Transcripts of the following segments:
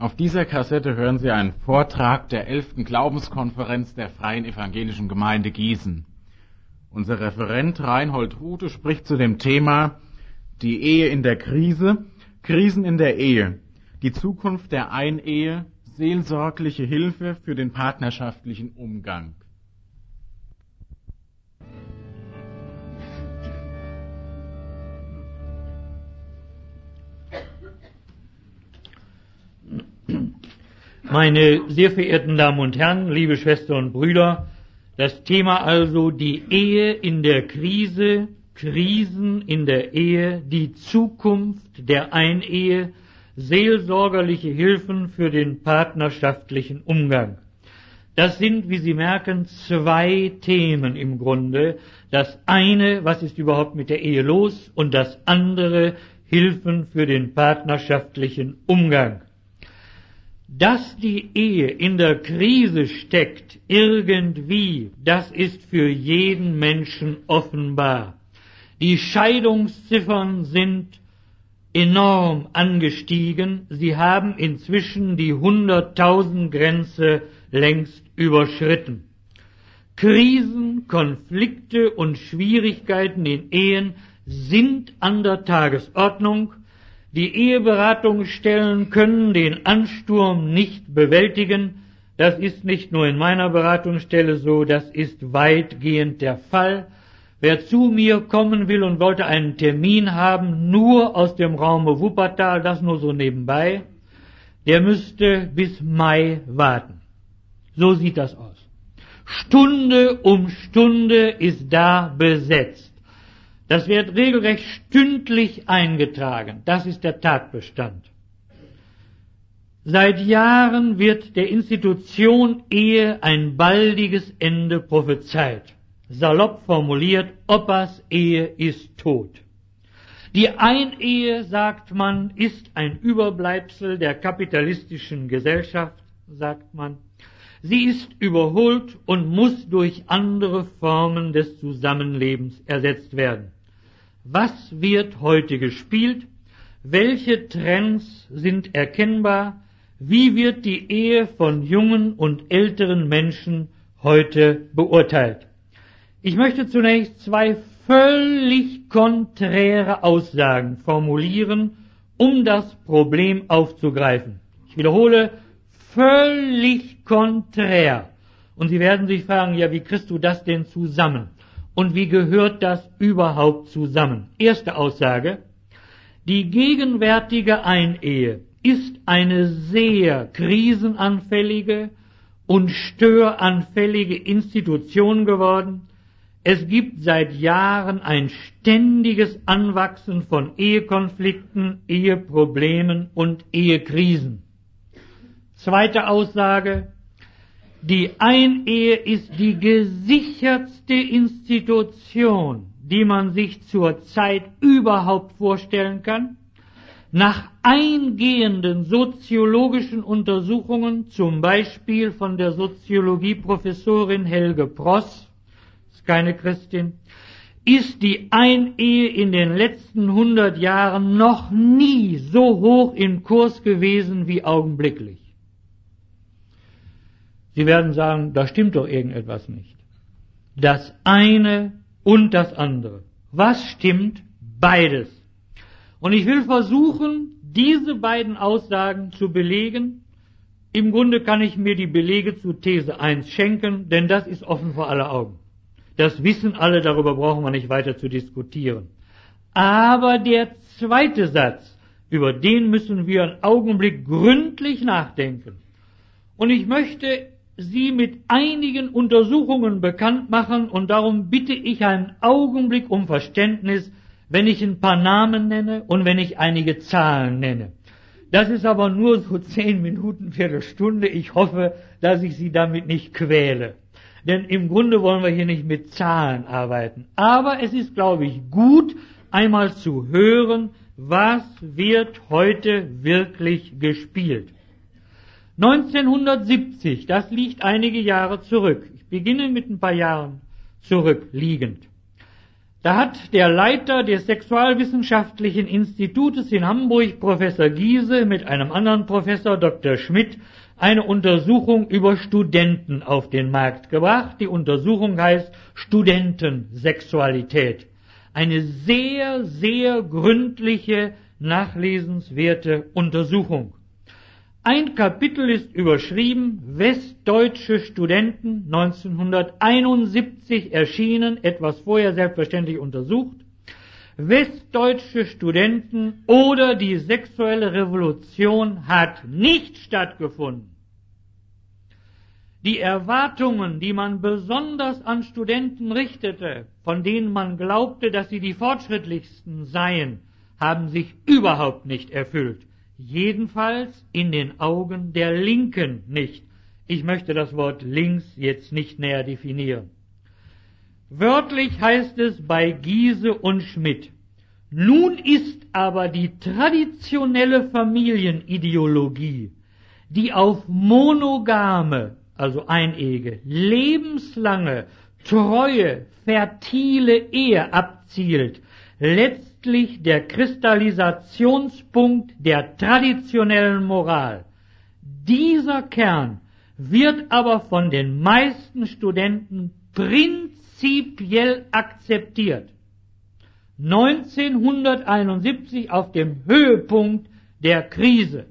Auf dieser Kassette hören Sie einen Vortrag der 11. Glaubenskonferenz der Freien Evangelischen Gemeinde Gießen. Unser Referent Reinhold Rute spricht zu dem Thema die Ehe in der Krise, Krisen in der Ehe, die Zukunft der Einehe, seelsorgliche Hilfe für den partnerschaftlichen Umgang. Meine sehr verehrten Damen und Herren, liebe Schwestern und Brüder, das Thema also die Ehe in der Krise, Krisen in der Ehe, die Zukunft der Einehe, seelsorgerliche Hilfen für den partnerschaftlichen Umgang. Das sind, wie Sie merken, zwei Themen im Grunde. Das eine, was ist überhaupt mit der Ehe los, und das andere, Hilfen für den partnerschaftlichen Umgang. Dass die Ehe in der Krise steckt, irgendwie, das ist für jeden Menschen offenbar. Die Scheidungsziffern sind enorm angestiegen. Sie haben inzwischen die 100.000 Grenze längst überschritten. Krisen, Konflikte und Schwierigkeiten in Ehen sind an der Tagesordnung. Die Eheberatungsstellen können den Ansturm nicht bewältigen. Das ist nicht nur in meiner Beratungsstelle so, das ist weitgehend der Fall. Wer zu mir kommen will und wollte einen Termin haben, nur aus dem Raume Wuppertal, das nur so nebenbei, der müsste bis Mai warten. So sieht das aus. Stunde um Stunde ist da besetzt. Das wird regelrecht stündlich eingetragen. Das ist der Tatbestand. Seit Jahren wird der Institution Ehe ein baldiges Ende prophezeit. Salopp formuliert, Opas Ehe ist tot. Die Einehe, sagt man, ist ein Überbleibsel der kapitalistischen Gesellschaft, sagt man. Sie ist überholt und muss durch andere Formen des Zusammenlebens ersetzt werden. Was wird heute gespielt? Welche Trends sind erkennbar? Wie wird die Ehe von jungen und älteren Menschen heute beurteilt? Ich möchte zunächst zwei völlig konträre Aussagen formulieren, um das Problem aufzugreifen. Ich wiederhole, völlig konträr. Und Sie werden sich fragen, ja, wie kriegst du das denn zusammen? Und wie gehört das überhaupt zusammen? Erste Aussage: Die gegenwärtige Einehe ist eine sehr krisenanfällige und störanfällige Institution geworden. Es gibt seit Jahren ein ständiges Anwachsen von Ehekonflikten, Eheproblemen und Ehekrisen. Zweite Aussage: Die Einehe ist die gesichertste Institution, die man sich zurzeit überhaupt vorstellen kann. Nach eingehenden soziologischen Untersuchungen, zum Beispiel von der Soziologieprofessorin Helge Pross, ist keine Christin, ist die Einehe in den letzten 100 Jahren noch nie so hoch im Kurs gewesen wie augenblicklich. Sie werden sagen, da stimmt doch irgendetwas nicht. Das eine und das andere. Was stimmt? Beides. Und ich will versuchen, diese beiden Aussagen zu belegen. Im Grunde kann ich mir die Belege zu These 1 schenken, denn das ist offen vor aller Augen. Das wissen alle, darüber brauchen wir nicht weiter zu diskutieren. Aber der zweite Satz, über den müssen wir einen Augenblick gründlich nachdenken. Und ich möchte Sie mit einigen Untersuchungen bekannt machen, und darum bitte ich einen Augenblick um Verständnis, wenn ich ein paar Namen nenne und wenn ich einige Zahlen nenne. Das ist aber nur so 10 Minuten, Viertelstunde. Ich hoffe, dass ich Sie damit nicht quäle. Denn im Grunde wollen wir hier nicht mit Zahlen arbeiten. Aber es ist, glaube ich, gut, einmal zu hören, was wird heute wirklich gespielt. 1970, das liegt einige Jahre zurück. Ich beginne mit ein paar Jahren zurückliegend. Da hat der Leiter des Sexualwissenschaftlichen Institutes in Hamburg, Professor Giese, mit einem anderen Professor, Dr. Schmidt, eine Untersuchung über Studenten auf den Markt gebracht. Die Untersuchung heißt Studentensexualität. Eine sehr, sehr gründliche, nachlesenswerte Untersuchung. Ein Kapitel ist überschrieben, Westdeutsche Studenten, 1971 erschienen, etwas vorher selbstverständlich untersucht. Westdeutsche Studenten oder die sexuelle Revolution hat nicht stattgefunden. Die Erwartungen, die man besonders an Studenten richtete, von denen man glaubte, dass sie die fortschrittlichsten seien, haben sich überhaupt nicht erfüllt. Jedenfalls in den Augen der Linken nicht. Ich möchte das Wort links jetzt nicht näher definieren. Wörtlich heißt es bei Giese und Schmidt: Nun ist aber die traditionelle Familienideologie, die auf monogame, also Einehe, lebenslange, treue, fertile Ehe abzielt, letztlich der Kristallisationspunkt der traditionellen Moral. Dieser Kern wird aber von den meisten Studenten prinzipiell akzeptiert. 1971 auf dem Höhepunkt der Krise.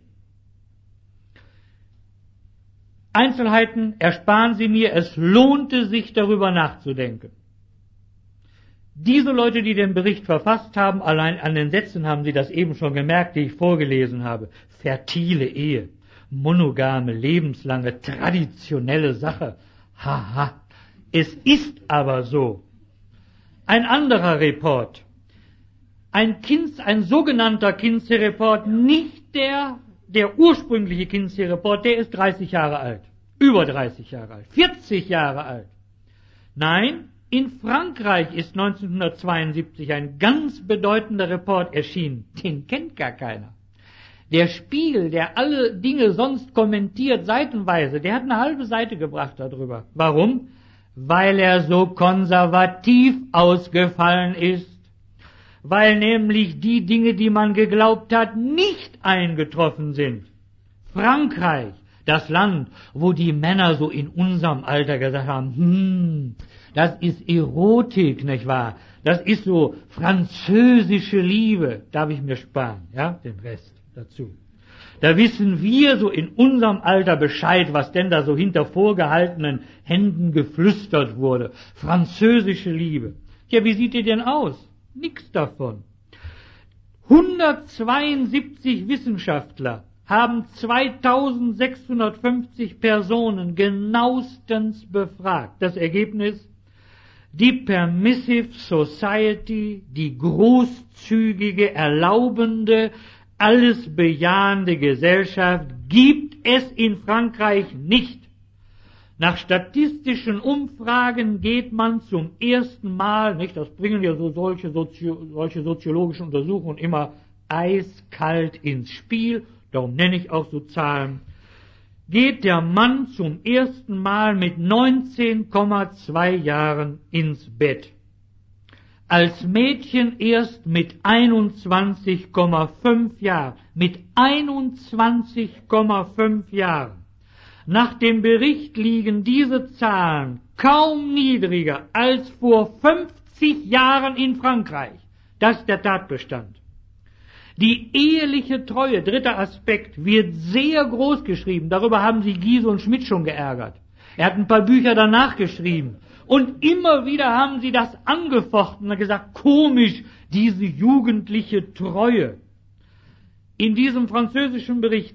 Einzelheiten ersparen Sie mir, es lohnte sich darüber nachzudenken. Diese Leute, die den Bericht verfasst haben, allein an den Sätzen haben Sie das eben schon gemerkt, die ich vorgelesen habe. Fertile Ehe, monogame, lebenslange, traditionelle Sache. Haha, es ist aber so. Ein anderer Report, ein sogenannter Kinsey-Report, nicht der ursprüngliche Kinsey-Report, der ist 30 Jahre alt, über 30 Jahre alt, 40 Jahre alt. Nein, in Frankreich ist 1972 ein ganz bedeutender Report erschienen. Den kennt gar keiner. Der Spiegel, der alle Dinge sonst kommentiert, seitenweise, der hat eine halbe Seite gebracht darüber. Warum? Weil er so konservativ ausgefallen ist. Weil nämlich die Dinge, die man geglaubt hat, nicht eingetroffen sind. Frankreich, das Land, wo die Männer so in unserem Alter gesagt haben, das ist Erotik, nicht wahr? Das ist so französische Liebe. Darf ich mir sparen, ja, den Rest dazu. Da wissen wir so in unserem Alter Bescheid, was denn da so hinter vorgehaltenen Händen geflüstert wurde. Französische Liebe. Ja, wie sieht die denn aus? Nichts davon. 172 Wissenschaftler haben 2650 Personen genauestens befragt. Das Ergebnis: Die Permissive Society, die großzügige, erlaubende, alles bejahende Gesellschaft, gibt es in Frankreich nicht. Nach statistischen Umfragen geht man zum ersten Mal, nicht, das bringen ja so solche soziologischen Untersuchungen immer eiskalt ins Spiel, darum nenne ich auch so Zahlen, geht der Mann zum ersten Mal mit 19,2 Jahren ins Bett. Als Mädchen erst mit 21,5 Jahren. Mit 21,5 Jahren. Nach dem Bericht liegen diese Zahlen kaum niedriger als vor 50 Jahren in Frankreich. Das ist der Tatbestand. Die eheliche Treue, dritter Aspekt, wird sehr groß geschrieben. Darüber haben sich Giese und Schmidt schon geärgert. Er hat ein paar Bücher danach geschrieben. Und immer wieder haben sie das angefochten und gesagt, komisch, diese jugendliche Treue. In diesem französischen Bericht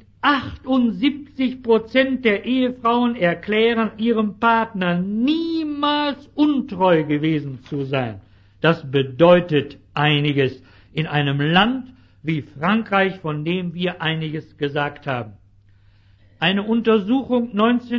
78% der Ehefrauen erklären ihrem Partner niemals untreu gewesen zu sein. Das bedeutet einiges in einem Land wie Frankreich, von dem wir einiges gesagt haben. Eine Untersuchung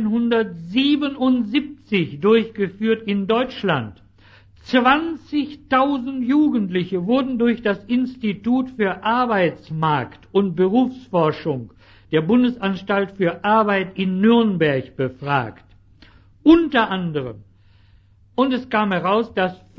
1977 durchgeführt in Deutschland. 20.000 Jugendliche wurden durch das Institut für Arbeitsmarkt und Berufsforschung der Bundesanstalt für Arbeit in Nürnberg befragt. Unter anderem. Und es kam heraus, dass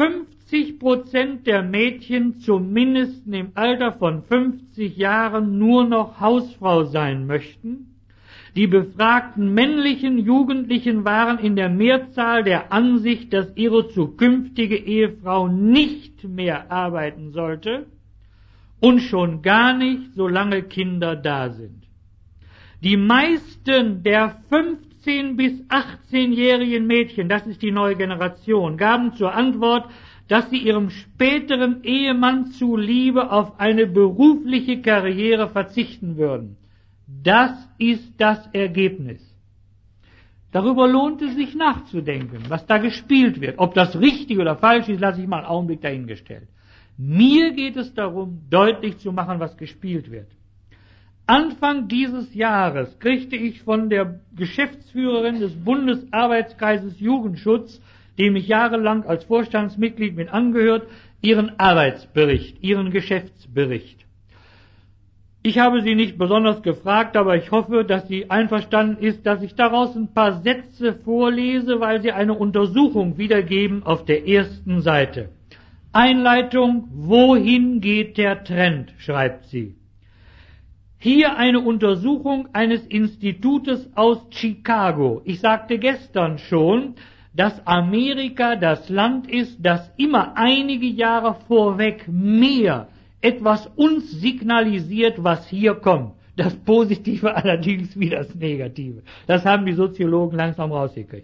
70% der Mädchen zumindest im Alter von 50 Jahren nur noch Hausfrau sein möchten. Die befragten männlichen Jugendlichen waren in der Mehrzahl der Ansicht, dass ihre zukünftige Ehefrau nicht mehr arbeiten sollte und schon gar nicht, solange Kinder da sind. Die meisten der 15- bis 18-jährigen Mädchen, das ist die neue Generation, gaben zur Antwort, dass sie ihrem späteren Ehemann zuliebe auf eine berufliche Karriere verzichten würden. Das ist das Ergebnis. Darüber lohnt es sich nachzudenken, was da gespielt wird. Ob das richtig oder falsch ist, lasse ich mal einen Augenblick dahingestellt. Mir geht es darum, deutlich zu machen, was gespielt wird. Anfang dieses Jahres kriegte ich von der Geschäftsführerin des Bundesarbeitskreises Jugendschutz, dem ich jahrelang als Vorstandsmitglied mit angehört, ihren Arbeitsbericht, ihren Geschäftsbericht. Ich habe sie nicht besonders gefragt, aber ich hoffe, dass sie einverstanden ist, dass ich daraus ein paar Sätze vorlese, weil sie eine Untersuchung wiedergeben auf der ersten Seite. Einleitung: Wohin geht der Trend, schreibt sie. Hier eine Untersuchung eines Institutes aus Chicago. Ich sagte gestern schon, dass Amerika das Land ist, das immer einige Jahre vorweg mehr etwas uns signalisiert, was hier kommt. Das Positive allerdings wie das Negative. Das haben die Soziologen langsam rausgekriegt.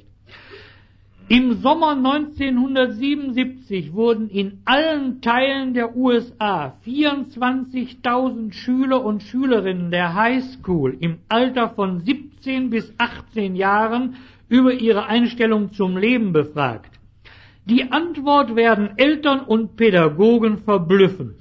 Im Sommer 1977 wurden in allen Teilen der USA 24.000 Schüler und Schülerinnen der High School im Alter von 17 bis 18 Jahren über ihre Einstellung zum Leben befragt. Die Antwort werden Eltern und Pädagogen verblüffen.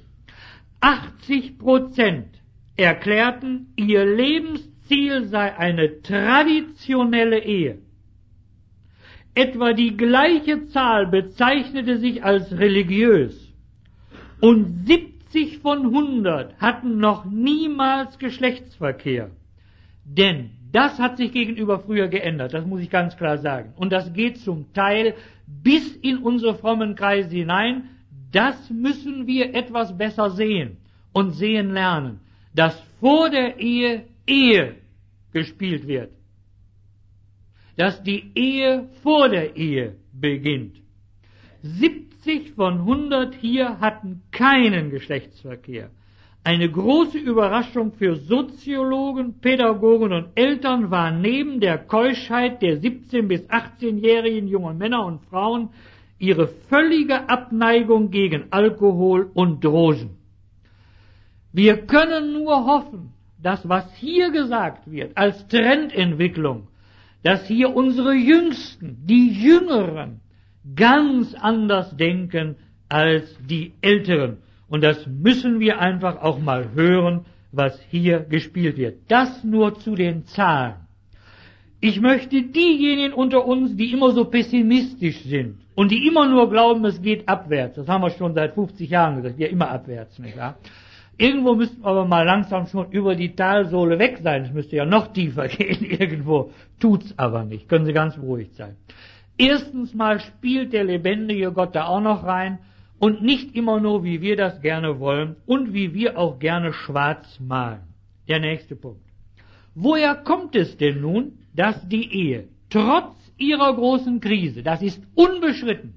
80% erklärten, ihr Lebensziel sei eine traditionelle Ehe. Etwa die gleiche Zahl bezeichnete sich als religiös. Und 70 von 100 hatten noch niemals Geschlechtsverkehr. Denn das hat sich gegenüber früher geändert, das muss ich ganz klar sagen. Und das geht zum Teil bis in unsere frommen Kreise hinein. Das müssen wir etwas besser sehen und sehen lernen, dass vor der Ehe Ehe gespielt wird, dass die Ehe vor der Ehe beginnt. 70 von 100 hier hatten keinen Geschlechtsverkehr. Eine große Überraschung für Soziologen, Pädagogen und Eltern war neben der Keuschheit der 17- bis 18-jährigen jungen Männer und Frauen ihre völlige Abneigung gegen Alkohol und Drogen. Wir können nur hoffen, dass was hier gesagt wird als Trendentwicklung, dass hier unsere Jüngsten, die Jüngeren, ganz anders denken als die Älteren. Und das müssen wir einfach auch mal hören, was hier gespielt wird. Das nur zu den Zahlen. Ich möchte diejenigen unter uns, die immer so pessimistisch sind und die immer nur glauben, es geht abwärts, das haben wir schon seit 50 Jahren gesagt, ja immer abwärts, nicht wahr? Irgendwo müssten wir aber mal langsam schon über die Talsohle weg sein. Es müsste ja noch tiefer gehen irgendwo. Tut's aber nicht. Können Sie ganz beruhigt sein. Erstens mal spielt der lebendige Gott da auch noch rein und nicht immer nur, wie wir das gerne wollen und wie wir auch gerne schwarz malen. Der nächste Punkt. Woher kommt es denn nun, dass die Ehe trotz ihrer großen Krise, das ist unbestritten,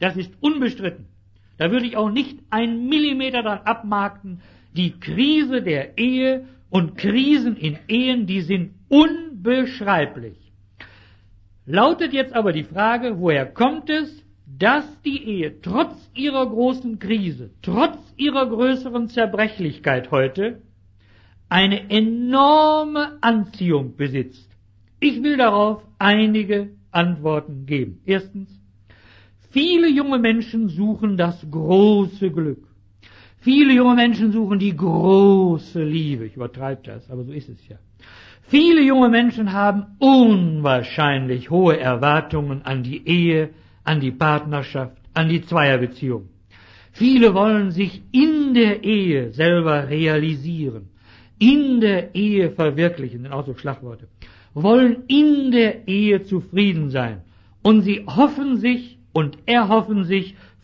da würde ich auch nicht einen Millimeter dran abmarken, die Krise der Ehe und Krisen in Ehen, die sind unbeschreiblich. Lautet jetzt aber die Frage, woher kommt es, dass die Ehe trotz ihrer großen Krise, trotz ihrer größeren Zerbrechlichkeit heute, eine enorme Anziehung besitzt? Ich will darauf einige Antworten geben. Erstens, viele junge Menschen suchen das große Glück. Viele junge Menschen suchen die große Liebe. Ich übertreibe das, aber so ist es ja. Viele junge Menschen haben unwahrscheinlich hohe Erwartungen an die Ehe, an die Partnerschaft, an die Zweierbeziehung. Viele wollen sich in der Ehe selber realisieren, in der Ehe verwirklichen, sind auch so Schlagworte, wollen in der Ehe zufrieden sein. Und sie hoffen sich und erhoffen sich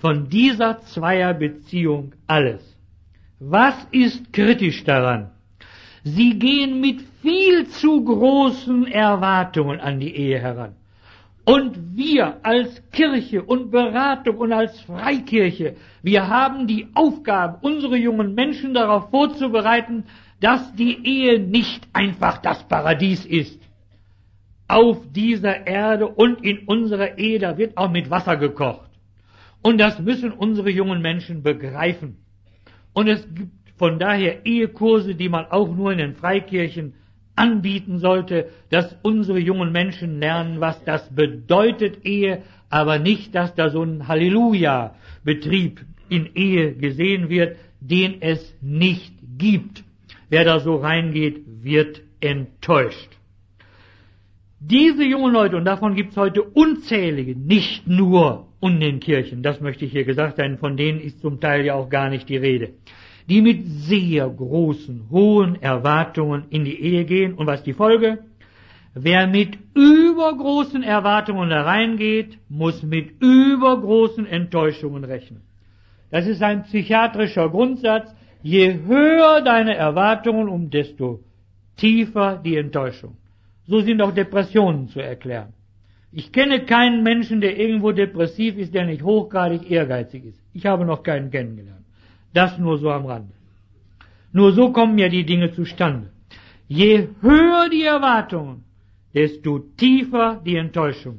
von dieser Zweierbeziehung alles. Was ist kritisch daran? Sie gehen mit viel zu großen Erwartungen an die Ehe heran. Und wir als Kirche und Beratung und als Freikirche, wir haben die Aufgabe, unsere jungen Menschen darauf vorzubereiten, dass die Ehe nicht einfach das Paradies ist. Auf dieser Erde und in unserer Ehe, da wird auch mit Wasser gekocht. Und das müssen unsere jungen Menschen begreifen. Und es gibt von daher Ehekurse, die man auch nur in den Freikirchen anbieten sollte, dass unsere jungen Menschen lernen, was das bedeutet Ehe, aber nicht, dass da so ein Halleluja-Betrieb in Ehe gesehen wird, den es nicht gibt. Wer da so reingeht, wird enttäuscht. Diese jungen Leute, und davon gibt es heute unzählige, nicht nur in den Kirchen, das möchte ich hier gesagt haben, von denen ist zum Teil ja auch gar nicht die Rede, die mit sehr großen, hohen Erwartungen in die Ehe gehen. Und was ist die Folge? Wer mit übergroßen Erwartungen da reingeht, muss mit übergroßen Enttäuschungen rechnen. Das ist ein psychiatrischer Grundsatz. Je höher deine Erwartungen, um desto tiefer die Enttäuschung. So sind auch Depressionen zu erklären. Ich kenne keinen Menschen, der irgendwo depressiv ist, der nicht hochgradig ehrgeizig ist. Ich habe noch keinen kennengelernt. Das nur so am Rande. Nur so kommen ja die Dinge zustande. Je höher die Erwartungen, desto tiefer die Enttäuschung.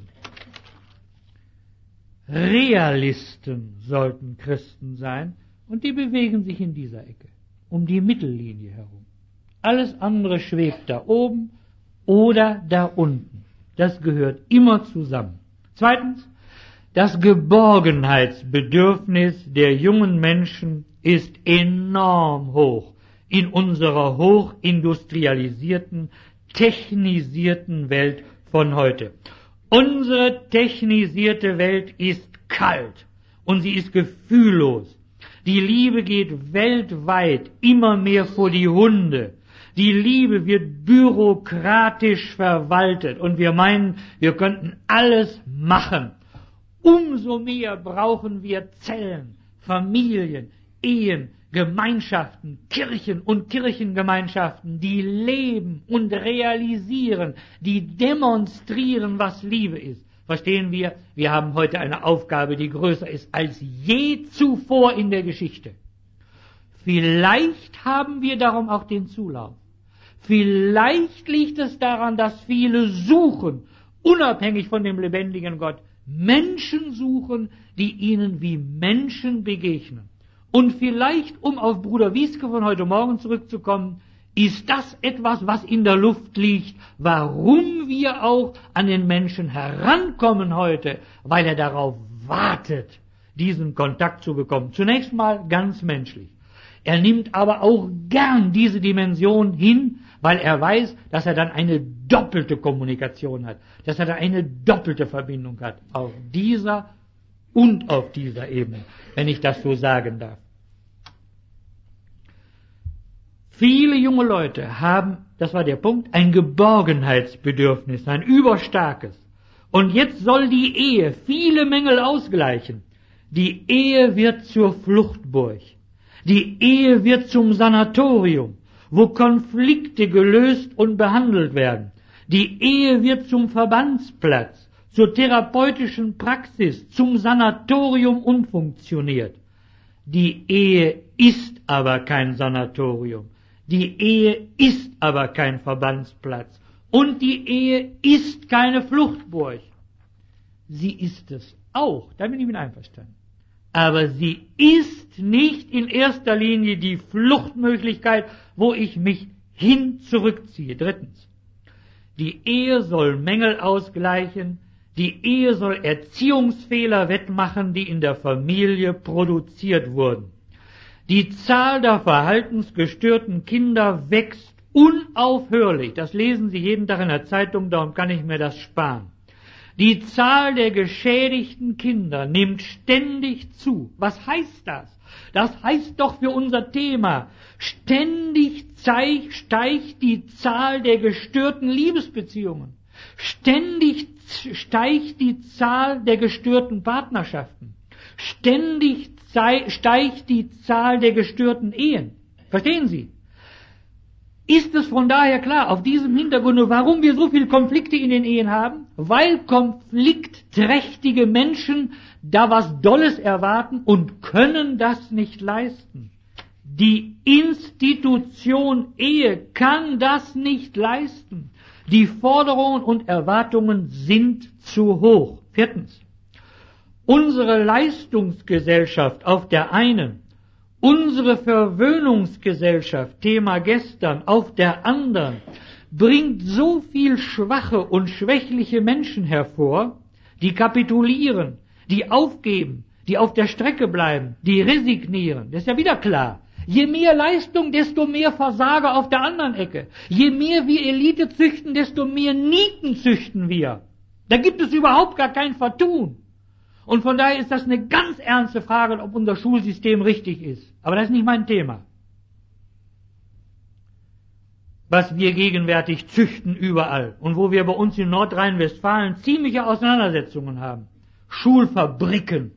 Realisten sollten Christen sein, und die bewegen sich in dieser Ecke, um die Mittellinie herum. Alles andere schwebt da oben oder da unten. Das gehört immer zusammen. Zweitens, das Geborgenheitsbedürfnis der jungen Menschen ist enorm hoch in unserer hochindustrialisierten, technisierten Welt von heute. Unsere technisierte Welt ist kalt und sie ist gefühllos. Die Liebe geht weltweit immer mehr vor die Hunde. Die Liebe wird bürokratisch verwaltet und wir meinen, wir könnten alles machen. Umso mehr brauchen wir Zellen, Familien, Ehen, Gemeinschaften, Kirchen und Kirchengemeinschaften, die leben und realisieren, die demonstrieren, was Liebe ist. Verstehen wir? Wir haben heute eine Aufgabe, die größer ist als je zuvor in der Geschichte. Vielleicht haben wir darum auch den Zulauf. Vielleicht liegt es daran, dass viele suchen, unabhängig von dem lebendigen Gott, Menschen suchen, die ihnen wie Menschen begegnen. Und vielleicht, um auf Bruder Wieske von heute Morgen zurückzukommen, ist das etwas, was in der Luft liegt, warum wir auch an den Menschen herankommen heute, weil er darauf wartet, diesen Kontakt zu bekommen. Zunächst mal ganz menschlich. Er nimmt aber auch gern diese Dimension hin, weil er weiß, dass er dann eine doppelte Kommunikation hat, dass er dann eine doppelte Verbindung hat, auf dieser und auf dieser Ebene, wenn ich das so sagen darf. Viele junge Leute haben, das war der Punkt, ein Geborgenheitsbedürfnis, ein überstarkes. Und jetzt soll die Ehe viele Mängel ausgleichen. Die Ehe wird zur Fluchtburg. Die Ehe wird zum Sanatorium, wo Konflikte gelöst und behandelt werden. Die Ehe wird zum Verbandsplatz, zur therapeutischen Praxis, zum Sanatorium umfunktioniert. Die Ehe ist aber kein Sanatorium. Die Ehe ist aber kein Verbandsplatz. Und die Ehe ist keine Fluchtburg. Sie ist es auch, da bin ich mit einverstanden. Aber sie ist nicht in erster Linie die Fluchtmöglichkeit, wo ich mich hin zurückziehe. Drittens, die Ehe soll Mängel ausgleichen, die Ehe soll Erziehungsfehler wettmachen, die in der Familie produziert wurden. Die Zahl der verhaltensgestörten Kinder wächst unaufhörlich. Das lesen Sie jeden Tag in der Zeitung, darum kann ich mir das sparen. Die Zahl der geschädigten Kinder nimmt ständig zu. Was heißt das? Das heißt doch für unser Thema, ständig steigt die Zahl der gestörten Liebesbeziehungen. Ständig steigt die Zahl der gestörten Partnerschaften. Ständig steigt die Zahl der gestörten Ehen. Verstehen Sie? Ist es von daher klar, auf diesem Hintergrund, warum wir so viele Konflikte in den Ehen haben? Weil konfliktträchtige Menschen da was Dolles erwarten und können das nicht leisten. Die Institution Ehe kann das nicht leisten. Die Forderungen und Erwartungen sind zu hoch. 4. Unsere Leistungsgesellschaft auf der einen, unsere Verwöhnungsgesellschaft, Thema gestern, auf der anderen, bringt so viel schwache und schwächliche Menschen hervor, die kapitulieren, die aufgeben, die auf der Strecke bleiben, die resignieren. Das ist ja wieder klar. Je mehr Leistung, desto mehr Versager auf der anderen Ecke. Je mehr wir Elite züchten, desto mehr Nieten züchten wir. Da gibt es überhaupt gar kein Vertun. Und von daher ist das eine ganz ernste Frage, ob unser Schulsystem richtig ist. Aber das ist nicht mein Thema. Was wir gegenwärtig züchten überall und wo wir bei uns in Nordrhein-Westfalen ziemliche Auseinandersetzungen haben. Schulfabriken.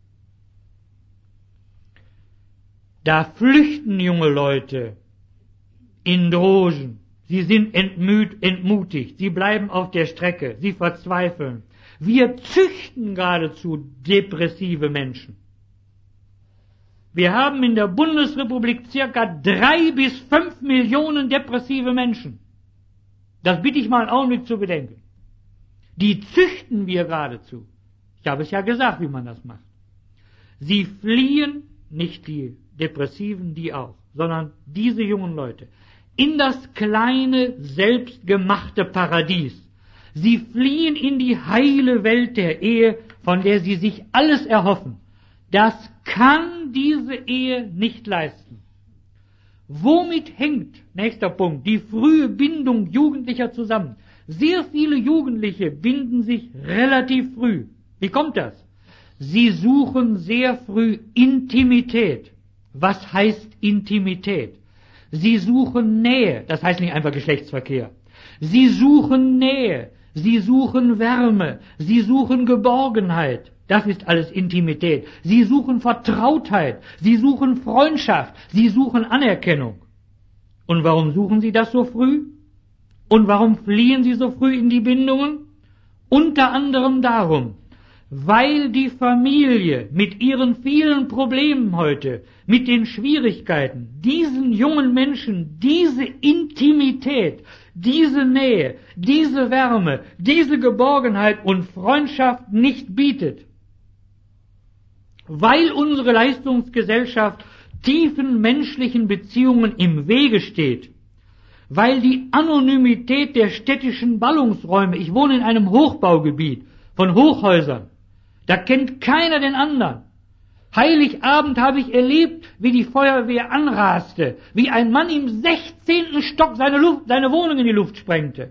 Da flüchten junge Leute in Drogen. Sie sind entmutigt. Sie bleiben auf der Strecke. Sie verzweifeln. Wir züchten geradezu depressive Menschen. Wir haben in der Bundesrepublik circa 3 bis 5 Millionen depressive Menschen. Das bitte ich mal einen Augenblick zu bedenken. Die züchten wir geradezu. Ich habe es ja gesagt, wie man das macht. Sie fliehen, nicht die Depressiven, die auch, sondern diese jungen Leute, in das kleine, selbstgemachte Paradies. Sie fliehen in die heile Welt der Ehe, von der sie sich alles erhoffen. Das kann diese Ehe nicht leisten. Womit hängt, nächster Punkt, die frühe Bindung Jugendlicher zusammen? Sehr viele Jugendliche binden sich relativ früh. Wie kommt das? Sie suchen sehr früh Intimität. Was heißt Intimität? Sie suchen Nähe, das heißt nicht einfach Geschlechtsverkehr. Sie suchen Nähe, sie suchen Wärme, sie suchen Geborgenheit. Das ist alles Intimität. Sie suchen Vertrautheit, sie suchen Freundschaft, sie suchen Anerkennung. Und warum suchen sie das so früh? Und warum fliehen sie so früh in die Bindungen? Unter anderem darum, weil die Familie mit ihren vielen Problemen heute, mit den Schwierigkeiten, diesen jungen Menschen diese Intimität, diese Nähe, diese Wärme, diese Geborgenheit und Freundschaft nicht bietet. Weil unsere Leistungsgesellschaft tiefen menschlichen Beziehungen im Wege steht, weil die Anonymität der städtischen Ballungsräume, ich wohne in einem Hochbaugebiet von Hochhäusern, da kennt keiner den anderen. Heiligabend habe ich erlebt, wie die Feuerwehr anraste, wie ein Mann im 16. Stock seine Wohnung in die Luft sprengte.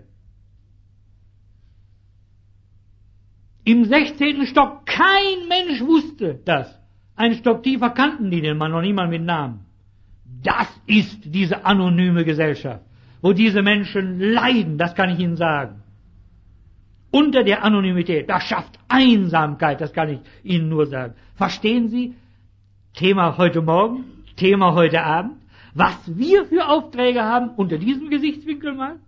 Im 16. Stock, kein Mensch wusste das. Einen Stock tiefer kannten die den Mann noch niemand mit Namen. Das ist diese anonyme Gesellschaft, wo diese Menschen leiden, das kann ich Ihnen sagen. Unter der Anonymität, das schafft Einsamkeit, das kann ich Ihnen nur sagen. Verstehen Sie? Thema heute Morgen, Thema heute Abend, was wir für Aufträge haben unter diesem Gesichtswinkel mal?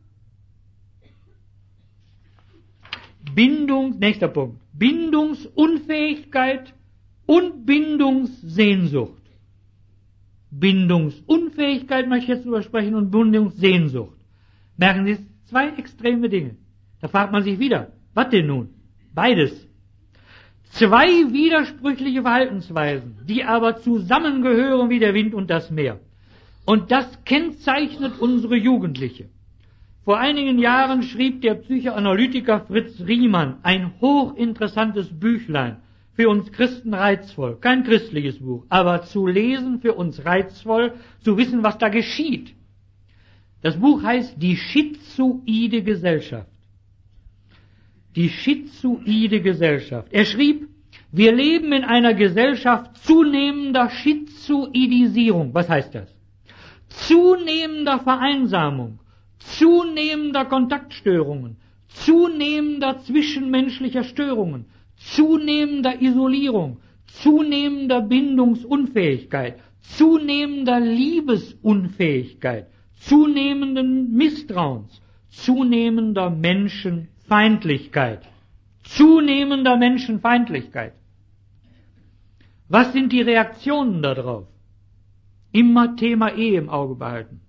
Nächster Punkt, Bindungsunfähigkeit und Bindungssehnsucht. Bindungsunfähigkeit möchte ich jetzt drüber sprechen und Bindungssehnsucht. Merken Sie, 2 extreme Dinge. Da fragt man sich wieder, was denn nun? Beides. 2 widersprüchliche Verhaltensweisen, die aber zusammengehören wie der Wind und das Meer. Und das kennzeichnet unsere Jugendliche. Vor einigen Jahren schrieb der Psychoanalytiker Fritz Riemann ein hochinteressantes Büchlein, für uns Christen reizvoll, kein christliches Buch, aber zu lesen für uns reizvoll, zu wissen, was da geschieht. Das Buch heißt Die schizoide Gesellschaft. Die schizoide Gesellschaft. Er schrieb, wir leben in einer Gesellschaft zunehmender Schizoidisierung. Was heißt das? Zunehmender Vereinsamung, zunehmender Kontaktstörungen, zunehmender zwischenmenschlicher Störungen, zunehmender Isolierung, zunehmender Bindungsunfähigkeit, zunehmender Liebesunfähigkeit, zunehmenden Misstrauens, zunehmender Menschenfeindlichkeit. Zunehmender Menschenfeindlichkeit. Was sind die Reaktionen darauf? Immer Thema Ehe im Auge behalten.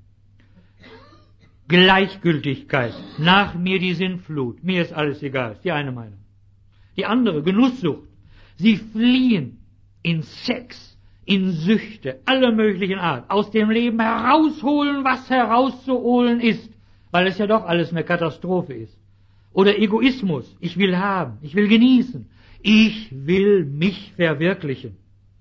Gleichgültigkeit, nach mir die Sintflut, mir ist alles egal, ist die eine Meinung. Die andere, Genusssucht. Sie fliehen in Sex, in Süchte, aller möglichen Art, aus dem Leben herausholen, was herauszuholen ist, weil es ja doch alles eine Katastrophe ist. Oder Egoismus, ich will haben, ich will genießen, ich will mich verwirklichen.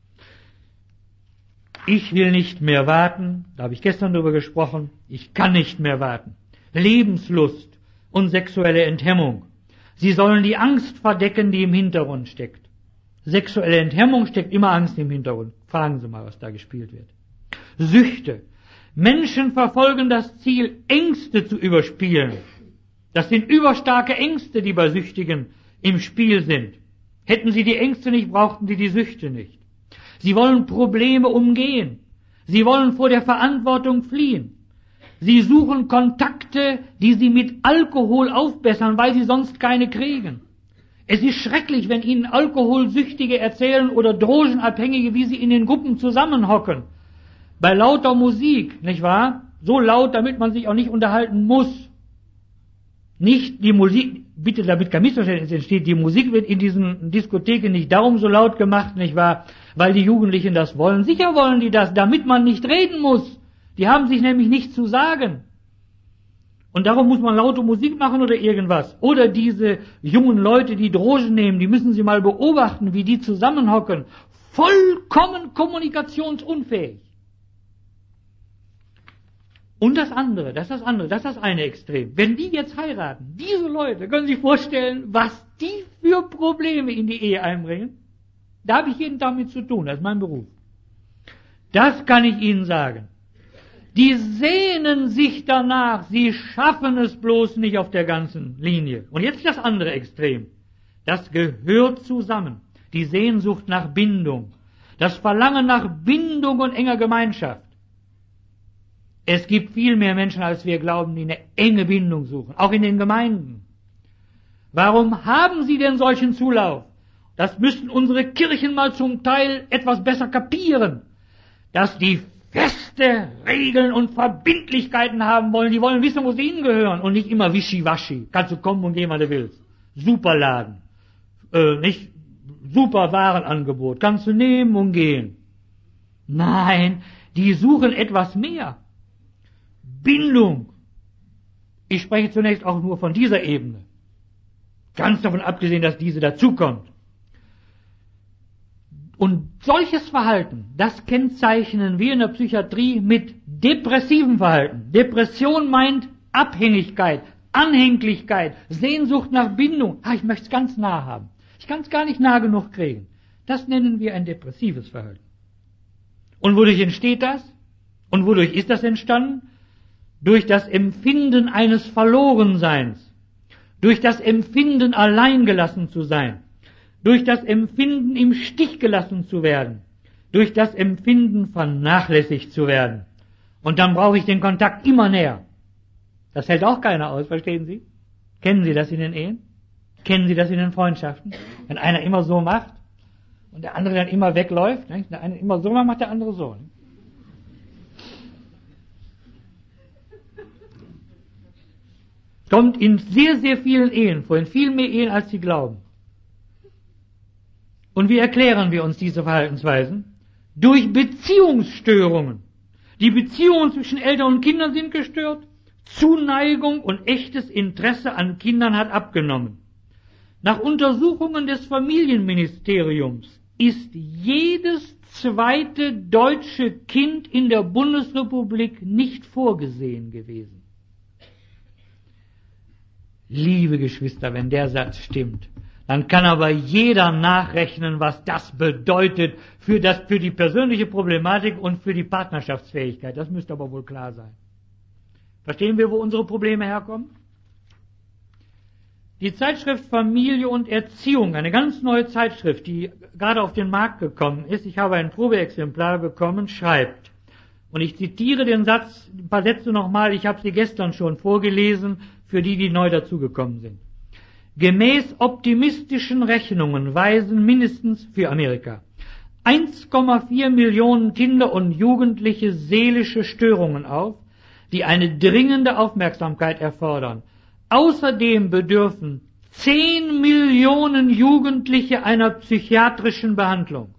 Ich will nicht mehr warten, da habe ich gestern drüber gesprochen, ich kann nicht mehr warten. Lebenslust und sexuelle Enthemmung. Sie sollen die Angst verdecken, die im Hintergrund steckt. Sexuelle Enthemmung steckt immer Angst im Hintergrund. Fragen Sie mal, was da gespielt wird. Süchte. Menschen verfolgen das Ziel, Ängste zu überspielen. Das sind überstarke Ängste, die bei Süchtigen im Spiel sind. Hätten sie die Ängste nicht, brauchten sie die Süchte nicht. Sie wollen Probleme umgehen. Sie wollen vor der Verantwortung fliehen. Sie suchen Kontakte, die sie mit Alkohol aufbessern, weil sie sonst keine kriegen. Es ist schrecklich, wenn Ihnen Alkoholsüchtige erzählen oder Drogenabhängige, wie sie in den Gruppen zusammenhocken. Bei lauter Musik, nicht wahr? So laut, damit man sich auch nicht unterhalten muss. Nicht die Musik, bitte damit kein Missverständnis entsteht, die Musik wird in diesen Diskotheken nicht darum so laut gemacht, nicht wahr? Weil die Jugendlichen das wollen. Sicher wollen die das, damit man nicht reden muss. Die haben sich nämlich nichts zu sagen. Und darum muss man laute Musik machen oder irgendwas. Oder diese jungen Leute, die Drogen nehmen, die müssen Sie mal beobachten, wie die zusammenhocken. Vollkommen kommunikationsunfähig. Und das andere, das ist das eine Extrem. Wenn die jetzt heiraten, diese Leute, können Sie sich vorstellen, was die für Probleme in die Ehe einbringen? Da habe ich jeden Tag mit zu tun, das ist mein Beruf. Das kann ich Ihnen sagen. Die sehnen sich danach, sie schaffen es bloß nicht auf der ganzen Linie. Und jetzt das andere Extrem. Das gehört zusammen. Die Sehnsucht nach Bindung. Das Verlangen nach Bindung und enger Gemeinschaft. Es gibt viel mehr Menschen, als wir glauben, die eine enge Bindung suchen, auch in den Gemeinden. Warum haben sie denn solchen Zulauf? Das müssten unsere Kirchen mal zum Teil etwas besser kapieren, dass die feste Regeln und Verbindlichkeiten haben wollen. Die wollen wissen, wo sie hingehören und nicht immer wischiwaschi. Kannst du kommen und gehen, wann du willst. Superladen, nicht super Warenangebot. Kannst du nehmen und gehen. Nein, die suchen etwas mehr. Bindung. Ich spreche zunächst auch nur von dieser Ebene. Ganz davon abgesehen, dass diese dazukommt. Und solches Verhalten, das kennzeichnen wir in der Psychiatrie mit depressivem Verhalten. Depression meint Abhängigkeit, Anhänglichkeit, Sehnsucht nach Bindung. Ich möchte es ganz nah haben. Ich kann es gar nicht nah genug kriegen. Das nennen wir ein depressives Verhalten. Und wodurch entsteht das? Und wodurch ist das entstanden? Durch das Empfinden eines Verlorenseins, durch das Empfinden, alleingelassen zu sein, durch das Empfinden, im Stich gelassen zu werden, durch das Empfinden, vernachlässigt zu werden. Und dann brauche ich den Kontakt immer näher. Das hält auch keiner aus, verstehen Sie? Kennen Sie das in den Ehen? Kennen Sie das in den Freundschaften? Wenn einer immer so macht und der andere dann immer wegläuft, nicht? Der eine immer so macht, macht der andere so. Nicht? Kommt in sehr, sehr vielen Ehen vor, in viel mehr Ehen, als Sie glauben. Und wie erklären wir uns diese Verhaltensweisen? Durch Beziehungsstörungen. Die Beziehungen zwischen Eltern und Kindern sind gestört. Zuneigung und echtes Interesse an Kindern hat abgenommen. Nach Untersuchungen des Familienministeriums ist jedes zweite deutsche Kind in der Bundesrepublik nicht vorgesehen gewesen. Liebe Geschwister, wenn der Satz stimmt, dann kann aber jeder nachrechnen, was das bedeutet für die persönliche Problematik und für die Partnerschaftsfähigkeit. Das müsste aber wohl klar sein. Verstehen wir, wo unsere Probleme herkommen? Die Zeitschrift Familie und Erziehung, eine ganz neue Zeitschrift, die gerade auf den Markt gekommen ist, ich habe ein Probeexemplar bekommen, schreibt, und ich zitiere den Satz, ein paar Sätze nochmal, ich habe sie gestern schon vorgelesen, für die, die neu dazugekommen sind. Gemäß optimistischen Rechnungen weisen mindestens für Amerika 1,4 Millionen Kinder und Jugendliche seelische Störungen auf, die eine dringende Aufmerksamkeit erfordern. Außerdem bedürfen 10 Millionen Jugendliche einer psychiatrischen Behandlung.